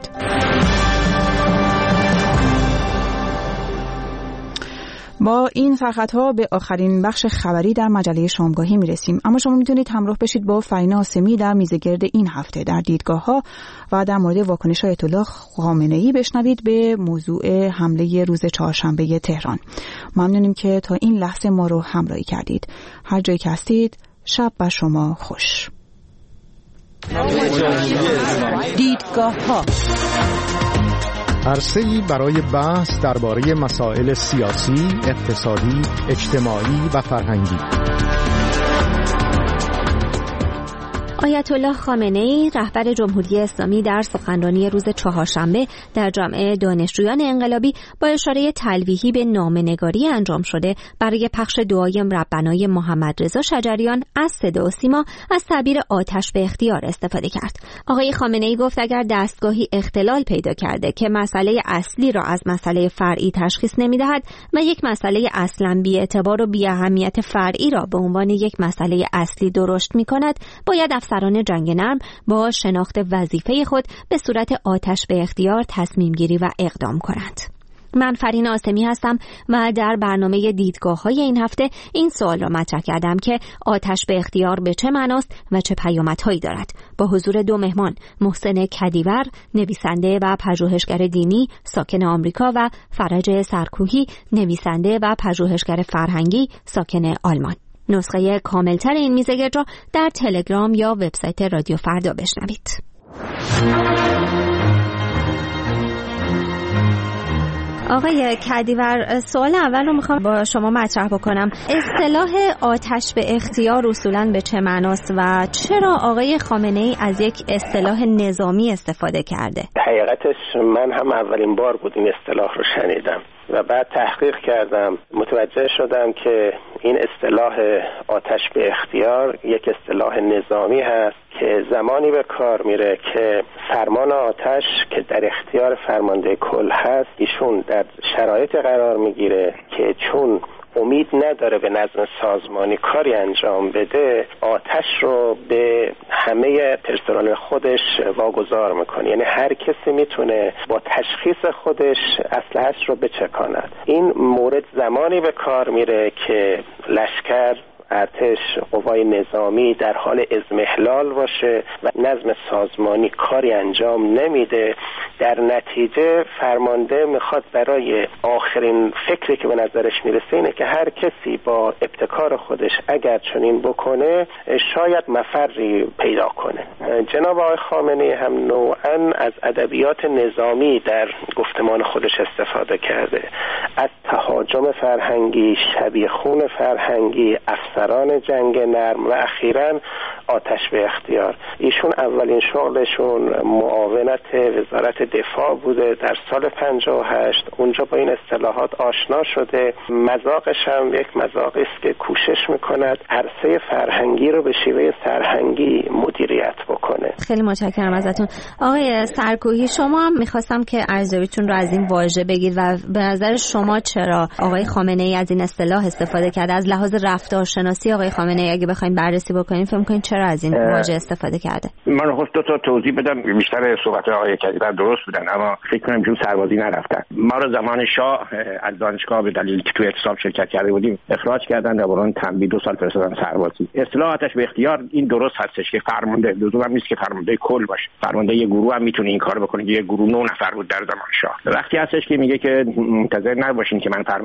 با این سرخطها به آخرین بخش خبری در مجله شامگاهی میرسیم، اما شما میتونید همراه بشید با فرینا آسمی در میزگرد این هفته در دیدگاه‌ها و در مورد واکنش آیت الله خامنه‌ای بشنوید به موضوع حمله روز چهارشنبه تهران. ممنونیم که تا این لحظه ما رو همراهی کردید. هر جایی که هستید شب بر شما خوش. دیدگاه‌ها عرصه‌ای برای بحث درباره مسائل سیاسی، اقتصادی، اجتماعی و فرهنگی. آیت الله خامنه‌ای رهبر جمهوری اسلامی در سخنرانی روز چهارشنبه در جامعه دانشجویان انقلابی با اشاره تلویحی به نامه‌نگاری انجام شده برای پخش دعای ربنای محمد رضا شجریان از صدا و سیما از تعبیر آتش به اختیار استفاده کرد. آقای خامنه‌ای گفت اگر دستگاهی اختلال پیدا کرده که مسئله اصلی را از مسئله فرعی تشخیص نمی‌دهد و یک مسئله اصلاً بی‌اعتبار و بی‌اهمیت فرعی را به عنوان یک مسئله اصلی درشت می‌کند، باید افسران جنگ نرم با شناخت وظیفه خود به صورت آتش به اختیار تصمیم گیری و اقدام کنند. من فرینا آسمی هستم و در برنامه دیدگاه‌های این هفته این سوال را مطرح کردم که آتش به اختیار به چه معناست و چه پیامدهایی دارد. با حضور دو مهمان، محسن کدیور، نویسنده و پژوهشگر دینی ساکن آمریکا و فرج سرکوهی، نویسنده و پژوهشگر فرهنگی ساکن آلمان. نسخه کاملتر این میزگرد را در تلگرام یا وبسایت رادیو فردا بشنوید. آقای کدیور، سوال اول رو میخوام با شما مطرح بکنم. اصطلاح آتش به اختیار اصولاً به چه معناست و چرا آقای خامنه‌ای از یک اصطلاح نظامی استفاده کرده؟ حقیقتش من هم اولین بار بود این اصطلاح رو شنیدم و بعد تحقیق کردم، متوجه شدم که این اصطلاح آتش به اختیار یک اصطلاح نظامی هست که زمانی به کار میره که فرمان آتش که در اختیار فرمانده کل هست، ایشون در شرایط قرار میگیره که چون امید نداره به نظم سازمانی کاری انجام بده، آتش رو به همه پرسنل خودش واگذار میکنه. یعنی هر کسی میتونه با تشخیص خودش اسلحه‌اش رو بچکاند. این مورد زمانی به کار میره که لشکر، ارتش، قوای نظامی در حال اضمحلال باشه و نظم سازمانی کاری انجام نمیده. در نتیجه فرمانده میخواد برای آخرین فکری که به نظرش میرسه اینه که هر کسی با ابتکار خودش اگر چنین بکنه شاید مفری پیدا کنه. جناب آقای خامنه‌ای هم نوعاً از ادبیات نظامی در گفتمان خودش استفاده کرده، از تهاجم فرهنگی، شبیخون فرهنگی، افسران جنگ نرم و اخیراً آتش به اختیار. ایشون اولین شغلشون معاونت وزارت دفاع بوده در سال 58. اونجا با این اصطلاحات آشنا شده. مذاقش هم یک مذاقی است که کوشش میکند عرصه فرهنگی رو به شیوه سرهنگی مدیریت بکنه. خیلی متشکرم ازتون. آقای سرکوهی، شما هم میخواستم که ارزیابیتون رو از این واژه بگید و به نظر شما چرا آقای خامنه‌ای از این اصطلاح استفاده کرده؟ از لحاظ رفتارشناسی آقای خامنه‌ای اگه بخوایم بررسی بکنیم فکر می‌کنید چرا از این واژه استفاده کرده؟ من خواستم دو تا توضیح بدم. بیشتر صحبت آقای کدیور درست بودن، اما فکر کنم چون سربازی نرفتن. ما رو زمان شاه از دانشگاه به دلیل که تو اعتصاب شرکت کرده بودیم اخراج کردن و برای تنبیه 2 سال فرستادن سربازی. اصطلاح آتش به اختیار این درست هستش که فرمانده لزوما نیست که فرمانده کل باشه. فرمانده یه گروه هم میتونه این کارو بکنه. یه گروه 9 نفر بود در زمان شاه. وقتی هستش که میگه که منتظر نباشین که من فرمان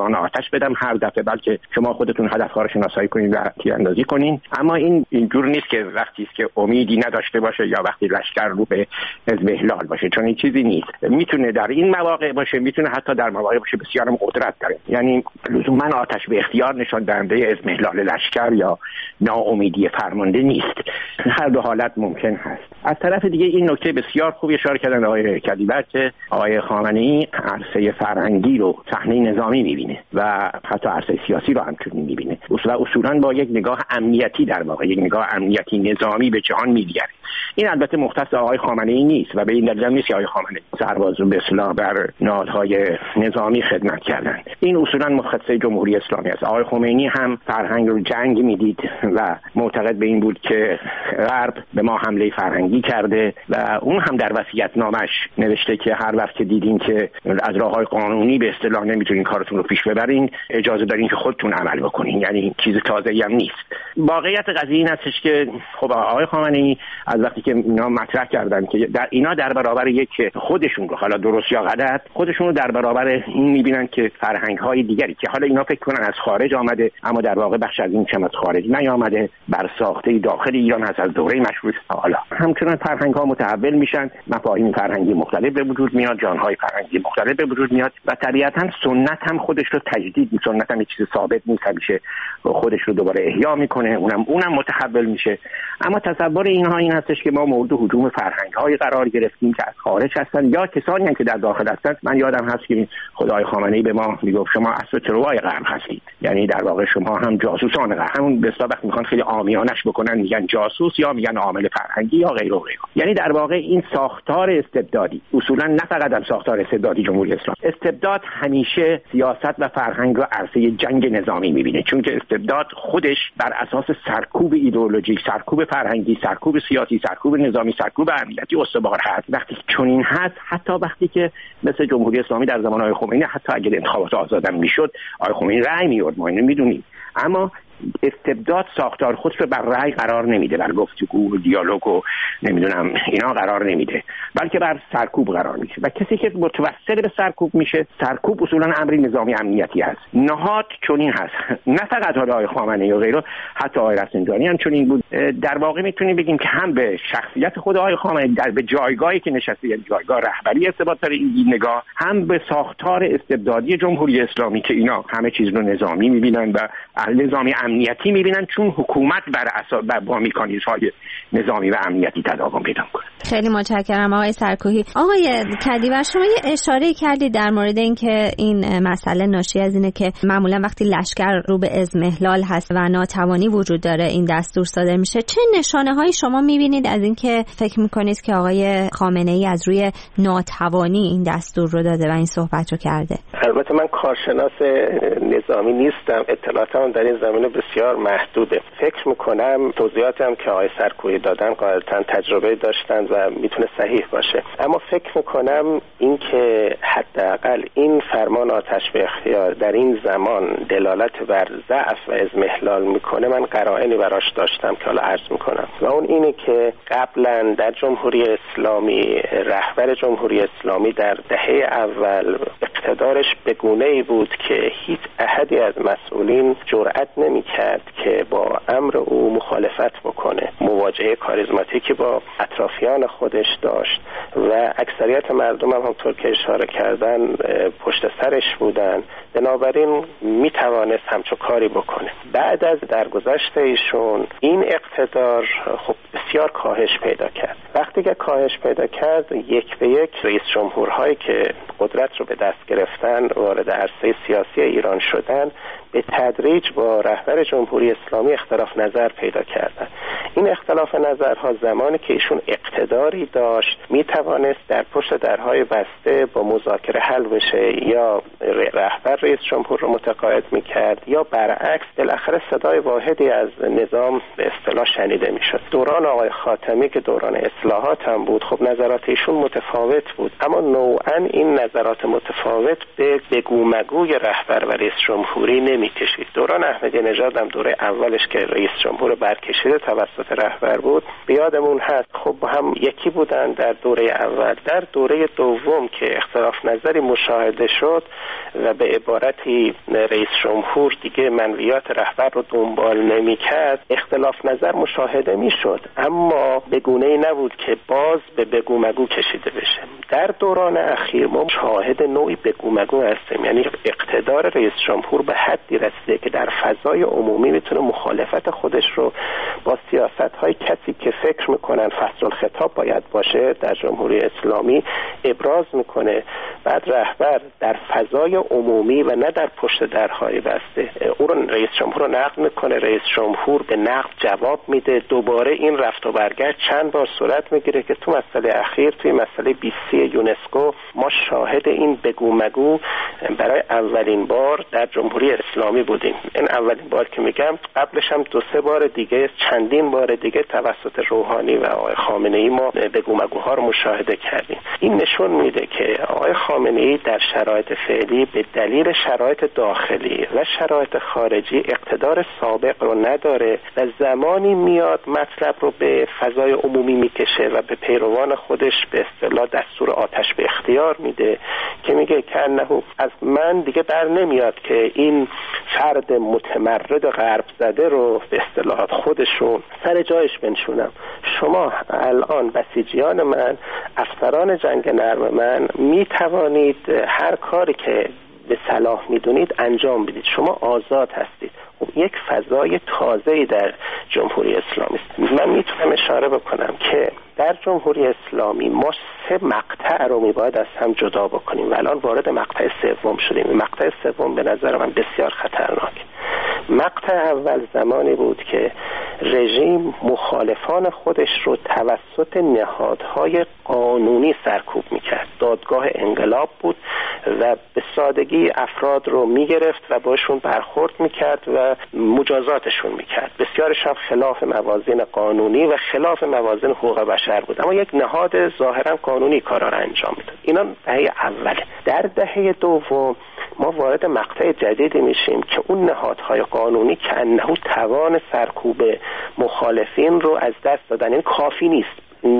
آن آتش بدم هر دفعه، بلکه شما خودتون هدف‌ها رو شناسایی کنین و تیراندازی کنین. اما این اینجور نیست که وقتی است که امیدی نداشته باشه یا وقتی لشکر رو به اضمحلال باشه، چون این چیزی نیست. میتونه در این مواقع باشه، میتونه حتی در مواقع باشه بسیار قدرت داره. یعنی لزوما آتش به اختیار نشان دهنده اضمحلال لشکر یا ناامیدی فرمانده نیست. هر دو حالت ممکن هست. از طرف دیگه این نکته بسیار خوب اشاره کردن آقای کدیور که آقای خامنه‌ای عرصه فرهنگی رو صحنه نظامی میبینه و حتی عرصه سیاسی رو همچنین میبینه و اصولا با یک نگاه امنیتی در واقع یک نگاه امنیتی نظامی به جهان میگره. این البته مختص آقای خامنه‌ای نیست و به این دلیل نیست که آقای خامنه‌ای سربازون به اصطلاح بر نهادهای نظامی خدمت کردند. این اصولا مختص جمهوری اسلامی است. آقای خمینی هم فرهنگ رو جنگ میدید و معتقد به این بود که غرب به ما حمله فرهنگی کرده و اون هم در وصیت‌نامش نوشته که هر وقت که دیدین که از راه‌های قانونی به اصطلاح نمیتونین کارتون رو پیش ببرین، اجازه دارین که خودتون عمل بکنین. یعنی چیز تازه‌ای هم نیست. واقعیت قضیه این هستش که خب آقای خامنه‌ای از وقتی که اینا مطرح کردن که اینا در برابر یک خودشون رو، حالا درست یا غلط، خودشون رو در برابر این می‌بینن که فرهنگ‌های دیگری که حالا اینا فکر کنن از خارج آمده اما در واقع بخش از این چم از خارج نیامده، بر ساخته داخل ایران هست از دوره مشروطه. حالا همچنان فرهنگ‌ها متحول میشن، مفاهیم فرهنگی مختلف به وجود میاد، جان‌های فرهنگی مختلف به وجود میاد و طبیعتاً سنت هم خودش رو تجدید می‌کنه. سنت هم چیز ثابت نیست، همیشه خودش رو دوباره احیا میکنه، اونم متحول میشه. اما تصور اینها این هستش که ما مورد هجوم فرهنگ‌های قرار گرفتیم که از خارج هستن یا کسانی هم که در داخل هستن. من یادم هست که خدای خامنه‌ای به ما میگفت شما اسب تروای غرب هستید، یعنی در واقع شما هم جاسوسان غرب. همون به اصطلاح وقتی میخوان خیلی عامیانش بکنن میگن جاسوس یا میگن عامل فرهنگی یا غیره و غیره. یعنی در واقع این ساختار استبدادی، اصولا نه فقط هم ساختار استبدادی جمهوری اسلامی، استبداد همیشه سیاست و فرهنگ رو عرصه جنگ نظامی میبینه، چون که استبداد خودش بر اساس سرکوب ایدئولوژیک، سرکوب فرهنگی، سرکوب سیاسی، سرکوب نظامی، سرکوب امنیتی استوار هست. وقتی چنین هست، حتی وقتی که مثل جمهوری اسلامی در زمان آقای خمینی حتی اگه انتخابات آزاد میشد آقای خمینی رأی میورد، ما اینو میدونیم، اما استبداد ساختار خودش رو بر رأی قرار نمیده، بر گفتگو و دیالوگ و نمیدونم اینا قرار نمیده، بلکه بر سرکوب قرار میده و کسی که متوسل به سرکوب میشه، سرکوب اصولا امری نظامی امنیتی است. نهاد چنین هست، نه فقط آقای خامنه‌ای و غیره، حتی آقای رفسنجانی هم چنین بود. در واقع میتونیم بگیم که هم به شخصیت خود آقای خامنه‌ای در به جایگاهی که نشسته، یعنی جایگاه رهبری ارتباط داره این نگاه، هم به ساختار استبدادی جمهوری اسلامی که اینا همه چیز رو نظامی میبینن و نظامی امنیتی میبینن، چون حکومت با مکانیزم‌های نظامی و امنیتی تداوم پیدا کنه. خیلی متشکرم آقای سرکوهی. آقای کدیور، شما یه اشاره کردید در مورد اینکه این مسئله ناشی از اینه که معمولا وقتی لشکر رو به اضمحلال هست و ناتوانی وجود داره این دستور صادر میشه. چه نشانه‌هایی شما میبینید از اینکه فکر میکنید که آقای خامنه‌ای از روی ناتوانی این دستور رو داده و این صحبت رو کرده؟ البته من کارشناس نظامی نیستم، اطلاعاتم در این زمینه بسیار محدوده. فکر میکنم توضیحاتی هم که آقای سرکوهی دادن غالبا تجربه داشتن و میتونه صحیح باشه، اما فکر میکنم این که حداقل این فرمان آتش به اختیار در این زمان دلالت بر ضعف و اضمحلال میکنه، من قرائنی براش داشتم که حالا عرض میکنم و اون اینه که قبلا در جمهوری اسلامی رهبر جمهوری اسلامی در دهه اول اقتدارش به گونه‌ای بود که هیچ احدی از مسئولین جرأت نمی‌کرد که با امر او مخالفت بکنه. مواجهه کاریزماتیکی با اطرافیان خودش داشت و اکثریت مردم هم همونطور که اشاره کردن پشت سرش بودن، بنابراین میتوانست همچو کاری بکنه. بعد از درگذشت ایشون این اقتدار خب بسیار کاهش پیدا کرد. وقتی که کاهش پیدا کرد، یک به یک رئیس جمهورهایی که قدرت رو به دست گرفتن وارد عرصه سیاسی ایران شدن، به تدریج با رهبر جمهوری اسلامی اختلاف نظر پیدا کردن. این اختلاف نظرها زمانی که ایشون اقتداری داشت می توانست در پشت درهای بسته با مذاکره حل بشه، یا رهبر رئیس جمهور رو متقاعد می کرد یا برعکس بالاخره صدای واحدی از نظام به اصطلاح شنیده می شد. دوران آقای خاتمی که دوران اصلاحات هم بود. خب نظرات ایشون متفاوت بود، اما نوعا این نظرات متفاوت به بگو مگوی رهبر و رئیس جمهوری نمیکشید. دوران احمدی نژاد هم دوره اولش که رئیس جمهور برکشیده توسط رهبر بود بیادمون هست. خب هم یکی بودن در دوره اول. در دوره دوم که اختلاف نظری مشاهده شد و به عبارتی رئیس جمهور دیگه منویات رهبر رو دنبال نمی‌کرد، اختلاف نظر مشاهده میشد، اما به گونه‌ای نبود که باز به بگو مگو کشیده بشه. در دوران اخیر ما شاهد نوعی بگو مگو هستیم، یعنی اقتدار رئیس جمهور به حدی رسیده که در فضای عمومی میتونه مخالفت خودش رو با سیاست‌های کسی که فکر میکنن فصل الخطاب باید باشه در جمهوری اسلامی ابراز میکنه. بعد رهبر در فضای عمومی و نه در پشت درهای بسته او رو رئیس جمهور رو نقد میکنه، رئیس جمهور به نقد جواب میده. دوباره این رفت و برگشت چند بار صورت میگیره که تو مسئله اخیر، توی مسئله 20 یونسکو ما شاهد این بگو مگو برای اولین بار در جمهوری اسلامی بودیم. این اولین بار که میگم، قبلش هم 2-3 بار دیگه، چندین بار دیگه توسط روحانی و آقای خامنه‌ای ما بگو مگوها رو مشاهده کردیم. این نشون میده که آقای خامنه‌ای در شرایط فعلی به دلیل شرایط داخلی و شرایط خارجی اقتدار سابق رو نداره و زمانی میاد مطلب رو به فضای عمومی میکشه و به پیروان خودش به اصطلاح دستور آتش به اختیار میده که میگه که انه از من دیگه بر نمیاد که این فرد متمرد غرب زده رو به اصطلاح خودشون سر جایش بنشونم. شما الان بسیجیان من، افسران جنگ نرم من، میتوانید هر کاری که به صلاح میدونید انجام بدید. شما آزاد هستید. خب یک فضای تازه‌ای در جمهوری اسلامی است. من میتونم اشاره بکنم که در جمهوری اسلامی ما 3 مقطع رو میباید از هم جدا بکنیم و الان وارد مقطع سوم شدیم. مقطع سوم به نظر من بسیار خطرناک. مقطع اول زمانی بود که رژیم مخالفان خودش رو توسط نهادهای قانونی سرکوب میکرد. دادگاه انقلاب بود و به سادگی افراد رو میگرفت و باشون برخورد میکرد و مجازاتشون میکرد. بسیارش هم خلاف موازین قانونی و خلاف موازین حقوق بشر بود، اما یک نهاد ظاهرا قانونی کارا رو انجام میداد. اینا دهه اوله. در دهه دوم ما وارد مقطع جدیدی میشیم که اون نهادهای قانونی که انه توان سرکوب مخالفین رو از دست دادن. این کافی نیست.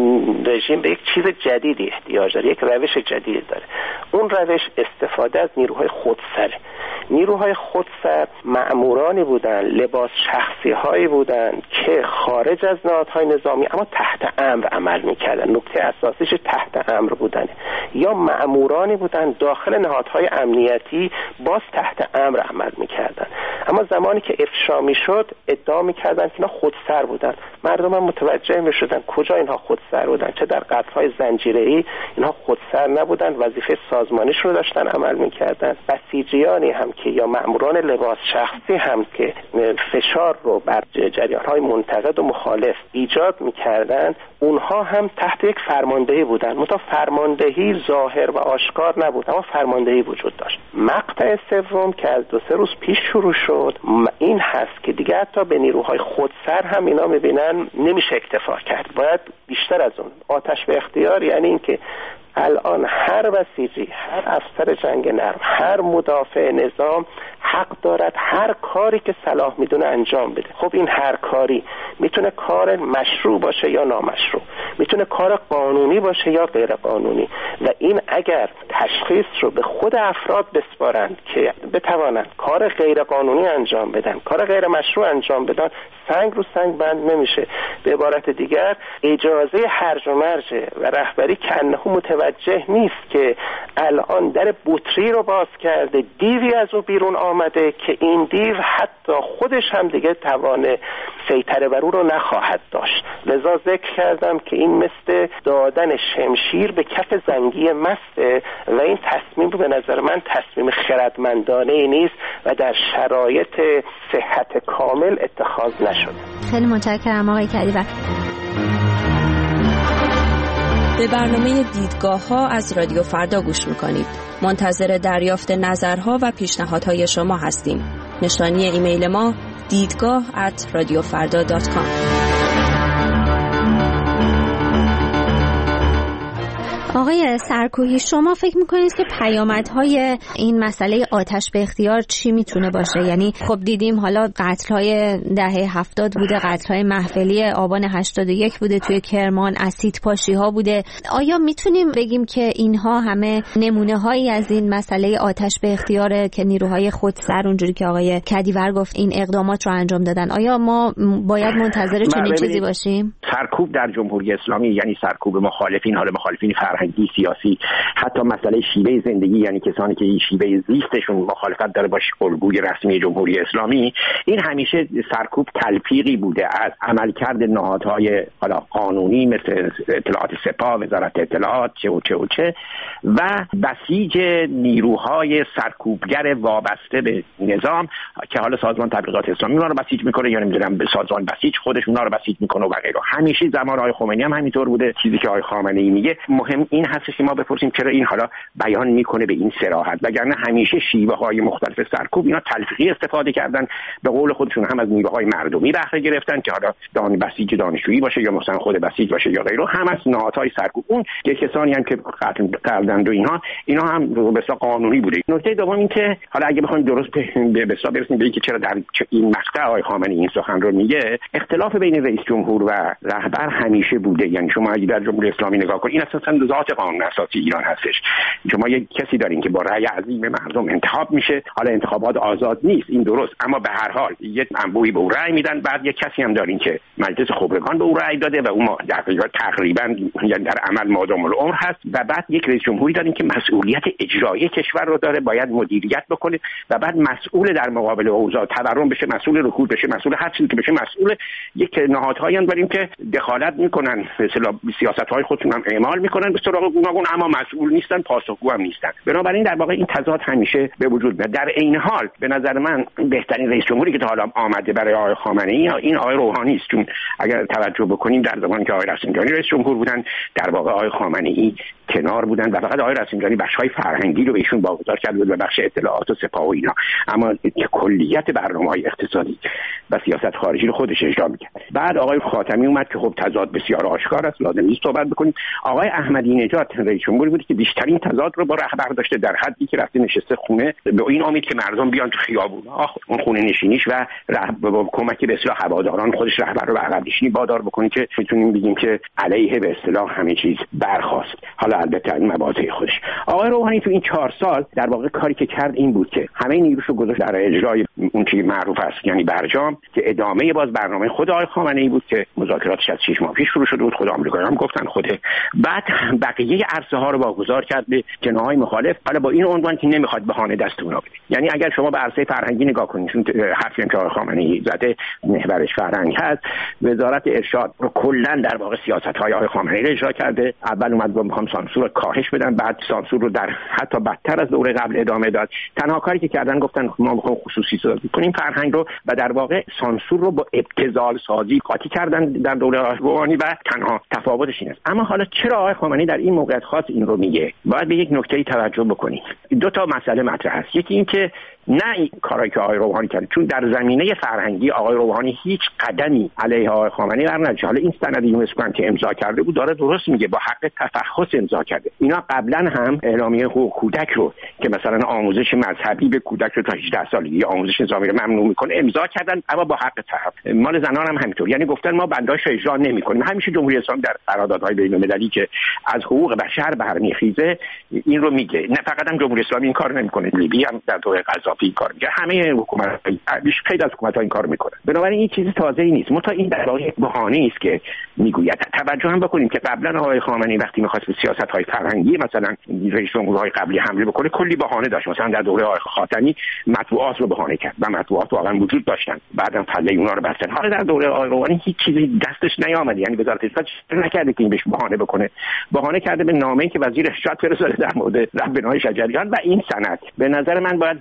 رژیم به یک چیز جدیدی احتیاج داره، یک روش جدیدی داره. اون روش استفاده از نیروهای خودسر. نیروهای خودسر مأمورانی بودن، لباس شخصی هایی بودن که خارج از نهادهای نظامی اما تحت امر عمل میکردن. نکته اساسیش تحت امر بودن. یا مأمورانی بودن داخل نهادهای امنیتی باز تحت امر عمل میکردن، اما زمانی که افشا میشد ادعا میکردن که اینا خودسر بودن. مردم هم متوجه میشدن کجا اینها خودسر بودن. چه در قتل‌های زنجیره‌ای اینها خودسر نبودن، وظیفه سازمانیش رو داشتن عمل میکردن. بسیجیانی هم که یا مأموران لباس شخصی هم که فشار رو بر جریان‌های منتقد و مخالف ایجاد میکردن، اونها هم تحت یک فرماندهی بودن. منتها فرماندهی ظاهر و آشکار نبود، اما فرماندهی وجود داشت. مقطع سوم که از 2-3 روز پیش شروع شد این هست که دیگه حتی به نیروهای خودسر هم اینا میبینن نمیشه اکتفا کرد، باید بیشتر از اون. آتش به اختیار یعنی این که الان هر بسیجی، هر افسر جنگ نرم، هر مدافع نظام حق دارد هر کاری که صلاح میدونه انجام بده. خب این هر کاری میتونه کار مشروع باشه یا نامشروع، میتونه کار قانونی باشه یا غیر قانونی، و این اگر تشخیص رو به خود افراد بسپارند که بتوانند کار غیر قانونی انجام بدن، کار غیر مشروع انجام بدن، سنگ رو سنگ بند نمیشه. به عبارت دیگر اجازه هرج و مرج و رهبری که انه متوجه نیست که الان در بطری رو باز کرده، دیوی از او بیرون آمده که این دیو حتی خودش هم دیگه توان سیطره بر او رو نخواهد داشت. لذا ذکر کردم که این مثل دادن شمشیر به کف زنگی مسته و این تصمیم به نظر من تصمیم خردمندانه نیست و در شرایط صحت کامل اتخاذ نشده. خیلی متشکرم آقای کدیور. به برنامه دیدگاه ها از رادیو فردا گوش میکنید. منتظر دریافت نظرها و پیشنهادهای شما هستیم. نشانی ایمیل ما دیدگاه@radiofarda.com. آقای سرکوهی، شما فکر میکنید که پیامدهای این مسئله آتش به اختیار چی میتونه باشه؟ یعنی خب دیدیم حالا قتل‌های دهه 70 بوده، قتل‌های محفلی آبان 81 بوده توی کرمان، اسید پاشی‌ها بوده. آیا میتونیم بگیم که اینها همه نمونه‌هایی از این مسئله آتش به اختیاره که نیروهای خودسر اونجوری که آقای کدیور گفت این اقدامات رو انجام دادن؟ آیا ما باید منتظر چنین چیزی باشیم؟ سرکوب در جمهوری اسلامی یعنی سرکوب مخالفین، حالا مخالفین فرهنگی، سیاسی، حتی مسئله شیوه زندگی، یعنی کسانی که این شیوه زیستشون مخالفت داره با الگوی رسمی جمهوری اسلامی، این همیشه سرکوب تلفیقی بوده از عملکرد نهادهای حالا قانونی مثل اطلاعات سپاه، وزارت اطلاعات، چه و بسیج نیروهای سرکوبگر وابسته به نظام که حالا سازمان تبلیغات اسلامی اونا رو بسیج میکنه یا نمیدونم به سازمان بسیج خودش اونا رو بسیج میکنه و غیره. همیشه زمان آقای خمینی هم همینطور بوده. چیزی که آقای خامنه‌ای میگه مهم این هست که ما بپرسیم چرا این حالا بیان میکنه به این صراحت، وگرنه همیشه شیوه‌های مختلف سرکوب اینا تلفیقی استفاده کردن، به قول خودشون هم از نیروهای مردمی بهره گرفتن که حالا بسیج دانشجویی باشه یا مثلا خود بسیج باشه یا غیره، هم از نهادهای سرکوب. اون که کسانی هم که قتل کردند و اینا هم به اصطلاح قانونی بوده. نکته دوم این که حالا اگه بخوایم درست به حساب برسیم به اینکه چرا در این مقطع آقای خامنه‌ای این سخن رو میگه، اختلاف بین رئیس جمهور و رهبر همیشه بوده. یعنی شما اگه در جمهوری اسلامی نگاه کنید، این اساساً ذات قانون اساسی ایران هستش. شما یک کسی دارین که با رأی عظیم مردم انتخاب میشه، حالا انتخابات آزاد نیست، این درست، اما به هر حال یک انبوهی به او رأی میدن. بعد یک کسی هم دارین که مجلس خبرگان به او رأی داده و اون تقریبا یعنی در عمل مادام العمر هست. و بعد یک رئیس جمهوری دارین که مسئولیت اجرایی کشور رو داره، باید مدیریت بکنه و بعد مسئول در مقابل اوضاع تورم بشه، مسئول رکود بشه، مسئول هر چیزی که بشه، مسئول یک نهادهایی هم داریم که دخالت میکنن، مثلا سیاست‌های خودشون هم اعمال میکنن به سراغ گوناگون، اما مسئول نیستن، پاسخگو هم نیستن. بنابراین در واقع این تضاد همیشه به وجود میاد. در این حال به نظر من بهترین رئیس جمهوری که تا حالا آمده برای آقای خامنه‌ای این آقای روحانی است، چون اگر توجه بکنیم در زمانی که آقای رفسنجانی رئیس جمهور بودن، در واقع آقای خامنه‌ای کنار بودن و فقط آقای رفسنجانی بخش‌های فرهنگی رو به ایشون واگذار کرده بود و بخش اطلاعات و سپاه و اینا، اما کلیت برنامه‌های اقتصادی و سیاست خارجی رو خودش اجرا می‌کرد. بعد آقای خاتمی اومد که خب تضاد بسیار آشکار است، لازم نیست صحبت بکنیم. آقای احمدی نژاد رئیس جمهوری بود که بیشترین تضاد رو با رهبر داشته، در حدی که رفته نشسته خونه به این امید که مردم بیان تو خیابون، اون خونه نشینیش و با کمک به اصطلاح هواداران خودش رهبر رو به عقب نشینی وادار بکنه که میتونیم بگیم که علیه به اصطلاح همه چیز برخاست. حالا البته این مباحث خودش. آقای روحانی تو این 4 سال در واقع کاری که کرد این بود که همه نیروشو گذاشت در اجرای اون چیزی معروف است یعنی برجام، که ادامه باز برنامه خود آقای خامنه‌ای بود که مذاکراتش از 6 ماه پیش شروع شده بود، خود آمریکایی‌ها هم گفتن خوده. بعد بقیه عرصه ها رو واگذار کرد به جناح‌های مخالف، حالا با این عنوان که نمیخواد بهانه دست اونا بده. یعنی اگر شما به عرصه فرهنگی نگاه کنید، چون حرفی که آقای خامنه‌ای زده محورش فرهنگ هست، وزارت ارشاد رو کلا در واقع سیاست‌های آقای خامنه‌ای رو اجرا کرده. اول اومد گفت می‌خوام سانسور کاهش بدن، بعد سانسور رو در حتی بدتر از دوره قبل ادامه داد. تنها کاری که کردن گفتن ما می‌خوایم خصوصی سازی کنیم فرهنگ رو و در واقع سانسور رو با ابتذال سازی قاطی کردن در دوره روحانی و تنها تفاوتش این است. اما حالا چرا آقای خامنه‌ای در این موقعیت خاص این رو میگه؟ باید به یک نکته‌ای توجه بکنید. 2 تا مسئله مطرح است. یکی این که نه این کاری که آقای روحانی کرد، چون در زمینه فرهنگی آقای روحانی هیچ قدمی علیه آقای خامنه‌ای برنداشت. حالا این سند یونسکو هم که امضا کرده بود داره درست میگه، با حق تفحص امضا کرده. اینا قبلا هم اعلامیه حقوق کودک رو که مثلا آموزش مذهبی به کودک رو تا 18 سالگی آموزش نظامی رو ممنوع میکنه امضا کردن، اما با حق تحقق. مال زنان هم همینطور، یعنی گفتن ما بنداش رو اجرا نمیکنیم. همیشه جمهوری اسلامی در قراردادهای بین‌المللی که از حقوق بشر برمیخیزه این رو میگه. نه فقط هم جمهوری اسلامی این کار نمیکنه، لیبی هم در دوره قذافی این کار میکنه، همه حکومت‌های خیلی از حکومت‌ها این کارو میکنن. بنابراین این چیزی تازه‌ای نیست. منتها این در واقع بهانه‌ای است که میگوید. توجه هم بکنیم که قبلا آقای خامنه‌ای وقتی می‌خواست به سیاست‌های فرهنگی مثلا رئیس جمهورهای قبلی حمله بکنه کلی بهانه داشت. مثلا در دوره آقای خاتمی مطبوعات رو بهانه کرد و مطبوعات واقعا وجود داشتن، بعدم پله اونا رو بستن. حالا در دوره آقای روحانی هیچ چیزی دستش نیامد، یعنی وزارت اطلاعات نکرده که این بهش بهانه بکنه. بهانه کرده به نامه‌ای که وزیر ارشاد فرستاده در مورد رهبرهای شجریان و این سند. به نظر من باید دید که آیا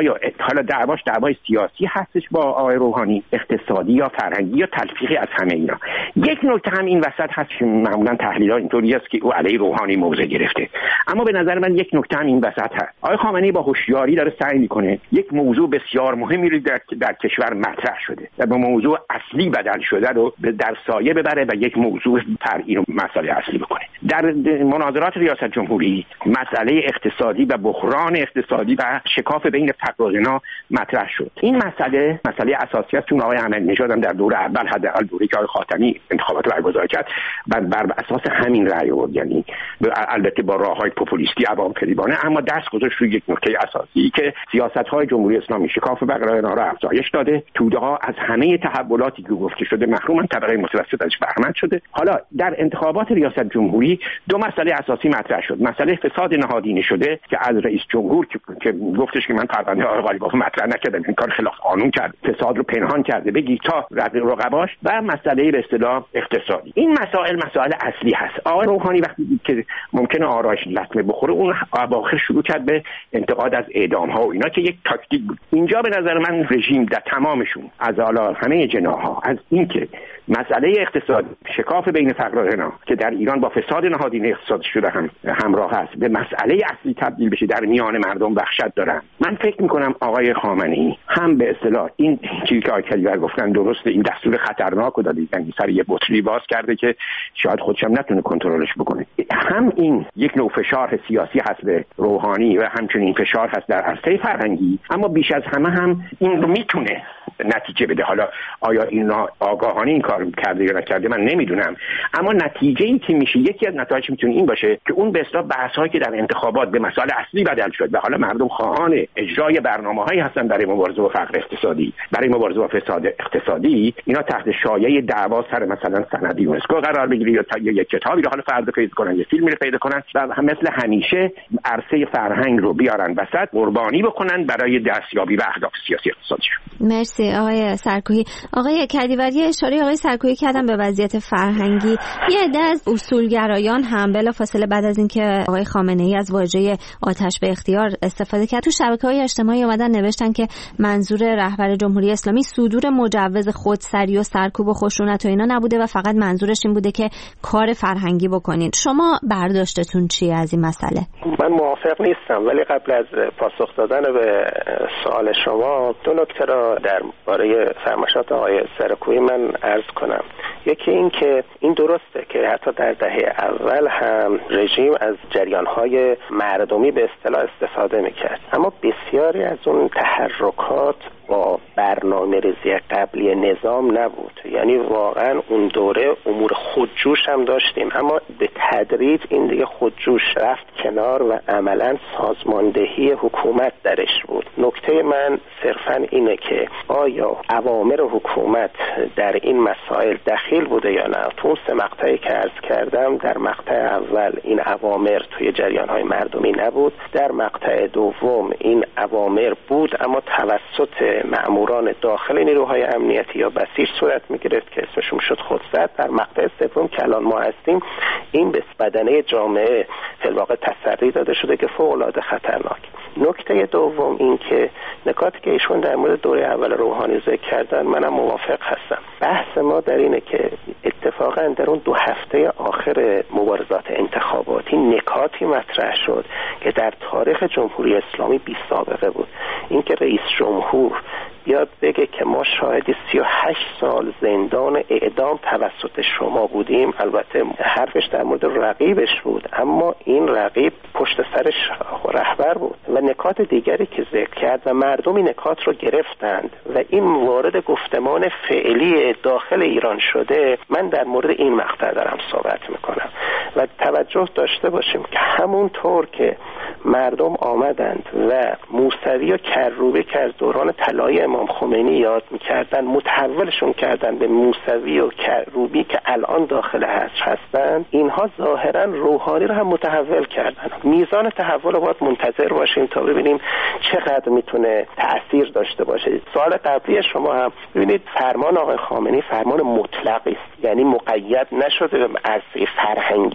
آیا حالا دعوای سیاسی هستش با آقای روحانی، اقتصادی یا فرهنگی یا تلفیقی از همه اینا. یک نکته هم این وسط هست که معمولا تحلیل‌ها اینطوری است که او علیه روحانی موضع گرفته، اما به نظر من یک نکته هم این وسط هست. آقای خامنه‌ای با هوشیاری داره سعی میکنه یک موضوع بسیار مهمی رو در کشور مطرح شده و به موضوع اصلی بدل شده رو در سایه ببره و یک موضوع فرعی رو مسئله اصلی بکنه. در مناظرات ریاست جمهوری مسئله اقتصادی و بحران اقتصادی و شکاف بین فقر و غنا مطرح شد. این مسئله اساسی است، چون آقای احمدی‌نژاد هم در دوره اول حداقل دوره که آقای خاتمی انتخابات برگزار کرد بر اساس همین رأی آورد، یعنی البته با راه‌های پوپولیستی عوام فریبانه، اما دست گذاشت روی یک نکته اساسی که سیاست‌های جمهوری اسلامی شکاف فقر و غنا را افزایش داده. توده‌ها از همه تحولاتی که گفته شده محرومن، طبقه متوسط ازش بهره‌مند شده. حالا در انتخابات ریاست جمهوری دو مسئله اساسی مطرح شد. مسئله فساد نهادینه شده که از رئیس جمهور که گفتش که من پرونده آقای قالیباف مطرح نکردم، این کار خلاف قانون کرد، فساد رو پنهان کرده بگی تا رد رقباش، و مسئله به اصطلاح اقتصادی. این مسائل اصلی هست. آقای روحانی وقتی که ممکنه آرایش لطمه بخوره، اون اواخر شروع کرد به انتقاد از اعدام‌ها و اینا که یک تاکتیک بود. اینجا به نظر من رژیم در تمامشون از اعلی همه جناح‌ها از اینکه مسئله اقتصاد شکاف بین فقر و غنا که در ایران با فساد نهادینه اقتصاد شده هم همراه است به مسئله اصلی تبدیل بشه، در میان مردم وحشت دارن. من فکر می‌کنم آقای خامنه‌ای هم به اصطلاح این چیزی که آقای کلیور گفتن درسته، این دستور خطرناک رو داده، یعنی سر یه بطری باز کرده که شاید خودش هم نتونه کنترلش بکنه. هم این یک نوع فشار سیاسی هست به روحانی و همچنین فشار هست در عرصه فرهنگی، اما بیش از همه هم این رو میتونه نتیجه بده. حالا آیا اینا آگاهانه این کار کرده یا نکرده من نمیدونم، اما نتیجه‌ای که میشه، یکی از نتایج میتونه این باشه که اون به اصطلاح بحث‌هایی که در انتخابات به مسائل اصلی بدل شد و حالا مردم خواهان اجرای برنامه‌هایی هستن برای مبارزه با فقر اقتصادی، برای مبارزه با فساد اقتصادی، اینا تحت شایعه دعوا سر مثلا سند یونسکو قرار بگیره یا یک کتابی رو حالا فرض پیدا کنن، یه فیلمی رو پیدا کنن و مثل همیشه عرصه فرهنگ رو بیارن وسط، قربانی بکنن برای دستیابی به اهداف سیاسی اقتصادیشون. مرسی آقای سرکویی. آقای کدیوری اشاره آقای سرکویی کردن به وضعیت فرهنگی. یه عده از اصولگرایان هم بلافاصله بعد از اینکه آقای خامنه‌ای از واژه آتش به اختیار استفاده کرد، تو شبکه‌های اجتماعی اومدن نوشتن که منظور رهبر جمهوری اسلامی صدور مجوز خودسری و سرکوب و خشونت و اینا نبوده و فقط منظورش این بوده که کار فرهنگی بکنین. شما برداشتتون چیه از این مسئله؟ من موافق نیستم، ولی قبل از پاسخ دادن به سوال شما دو نکته را درباره فرمایشات آقای سرکویی من عرض کنم. یکی این که این درسته که حتی در دهه اول هم رژیم از جریان‌های مردمی به اصطلاح استفاده می‌کرد، اما بسیاری از اون تحرکات با برنامه‌ریزی قبلی نظام نبود. یعنی واقعا اون دوره امور خودجوش هم داشتیم، اما به تدریج این دیگه خودجوش رفت کنار و عملا سازماندهی حکومت درش بود. نکته من صرفا اینه که آیا اوامر حکومت در این مسائل دخیل بوده یا نه. تو اون 3 مقطعی که عرض کردم، در مقطع اول این اوامر توی جریان‌های مردمی نبود، در مقطع دوم این اوامر بود اما توسط مأموران داخل نیروهای امنیتی یا بسیج صورت می‌گرفت که اسمشون شد خودسر. در مقطع سوم که الان ما هستیم، این به بدنه جامعه فی الواقع تسری داده شده که فوق‌العاده خطرناک. نکته دوم این که نکاتی که ایشون در مورد دوره اول روحانی ذکر کردن منم موافق هستم. بحث ما در اینه که اتفاقا در اون 2 هفته آخر مبارزات انتخاباتی نکاتی مطرح شد که در تاریخ جمهوری اسلامی بی سابقه بود. اینکه رئیس جمهور بیاد بگه که ما شاهد 38 سال زندان اعدام توسط شما بودیم. البته حرفش در مورد رقیبش بود، اما این رقیب پشت سرش رهبر بود. و نکات دیگری که ذکر کرد و مردم این نکات رو گرفتند و این وارد گفتمان فعلی داخل ایران شده. من در مورد این مقطع دارم صحبت میکنم و توجه داشته باشیم که همونطور که مردم آمدند و موسوی و کروبی که از دوران طلایی امام خمینی یاد میکردن متحولشون کردن به موسوی و کروبی که الان داخل حزب هستن، اینها ظاهرا روحانی رو هم متحول کردن. میزان تحول رو باید منتظر باشیم تا ببینیم چقدر میتونه تأثیر داشته باشه. سوال قبلی شما هم ببینید، فرمان آقای خامنه‌ای فرمان مطلقی است، یعنی مقید نشده به عرصه فرهنگی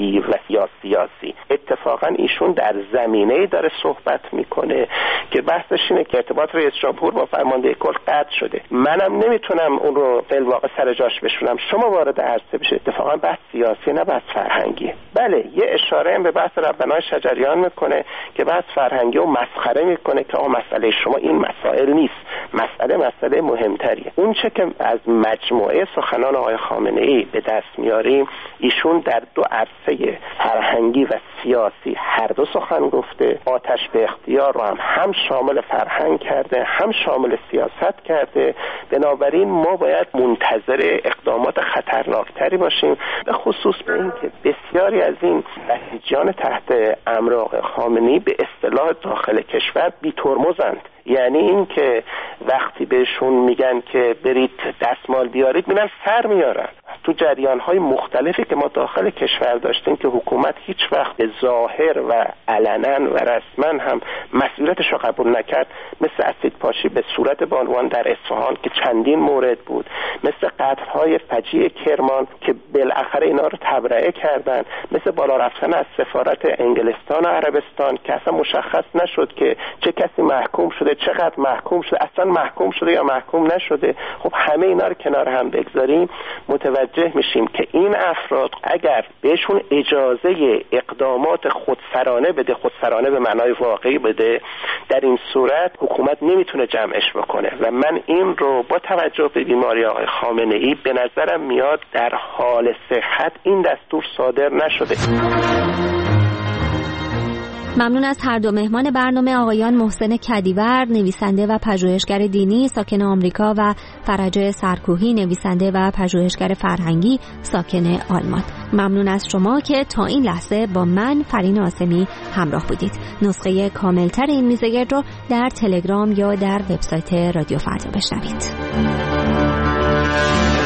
فرهنگی و سیاسی. اتفاقا ایشون در زمینه‌ای داره صحبت میکنه که بحثش اینه که ارتباط رئیس جمهور با فرمانده کل قطع شده. منم نمیتونم اون رو فعل واقع سر جاش بشونم، شما وارد عرصه بشه. اتفاقا بحث سیاسی نه بحث فرهنگی. بله یه اشاره هم به بحث ربنا شجریان میکنه که بحث فرهنگی و مسخره میکنه که مسئله شما این مسائل نیست، مسئله مهمتریه. اون چه که از مجموعه سخنان آقای خامنه‌ای به دست میاریم، ایشون در دو عرصه فرهنگی و سیاسی هر دو سخن گفته. آتش به اختیار رو هم شامل فرهنگ کرده، هم شامل سیاست کرده. بنابراین ما باید منتظر اقدامات خطرناکتری باشیم، به خصوص به این که بسیاری از این بسیجان تحت امر آقای خامنه‌ای به اصطلاح داخل کشور بی‌ترمزند. یعنی این که وقتی بهشون میگن که برید دستمال بیارید میرن سر میارن. تو جریان‌های مختلفی که ما داخل کشور داشتیم که حکومت هیچ وقت به ظاهر و علنا و رسما هم مسئولیتش رو قبول نکرد، مثل اسید پاشی به صورت بانوان در اصفهان که چندین مورد بود، مثل قتل‌های فجیع کرمان که بالاخره اینا رو تبرئه کردن، مثل بالا رفتن از سفارت انگلستان و عربستان که اصلا مشخص نشد که چه کسی محکوم شده، چقدر محکوم شده، اصلا محکوم شده یا محکوم نشده. خب همه اینا رو کنار هم بگذاریم متوجه میشیم که این افراد اگر بهشون اجازه اقدامات خودسرانه بده، خودسرانه به معنای واقعی بده، در این صورت حکومت نمیتونه جمعش بکنه. و من این رو با توجه به بیماری آقای خامنه‌ای به نظرم میاد در حال صحت این دستور صادر نشده. ممنون از هر دو مهمان برنامه، آقایان محسن کدیور نویسنده و پژوهشگر دینی ساکن آمریکا و فرج سرکوهی نویسنده و پژوهشگر فرهنگی ساکن آلمان. ممنون از شما که تا این لحظه با من فرین آسمی همراه بودید. نسخه کاملتر این میزگرد رو در تلگرام یا در وبسایت رادیو فردا بشنوید.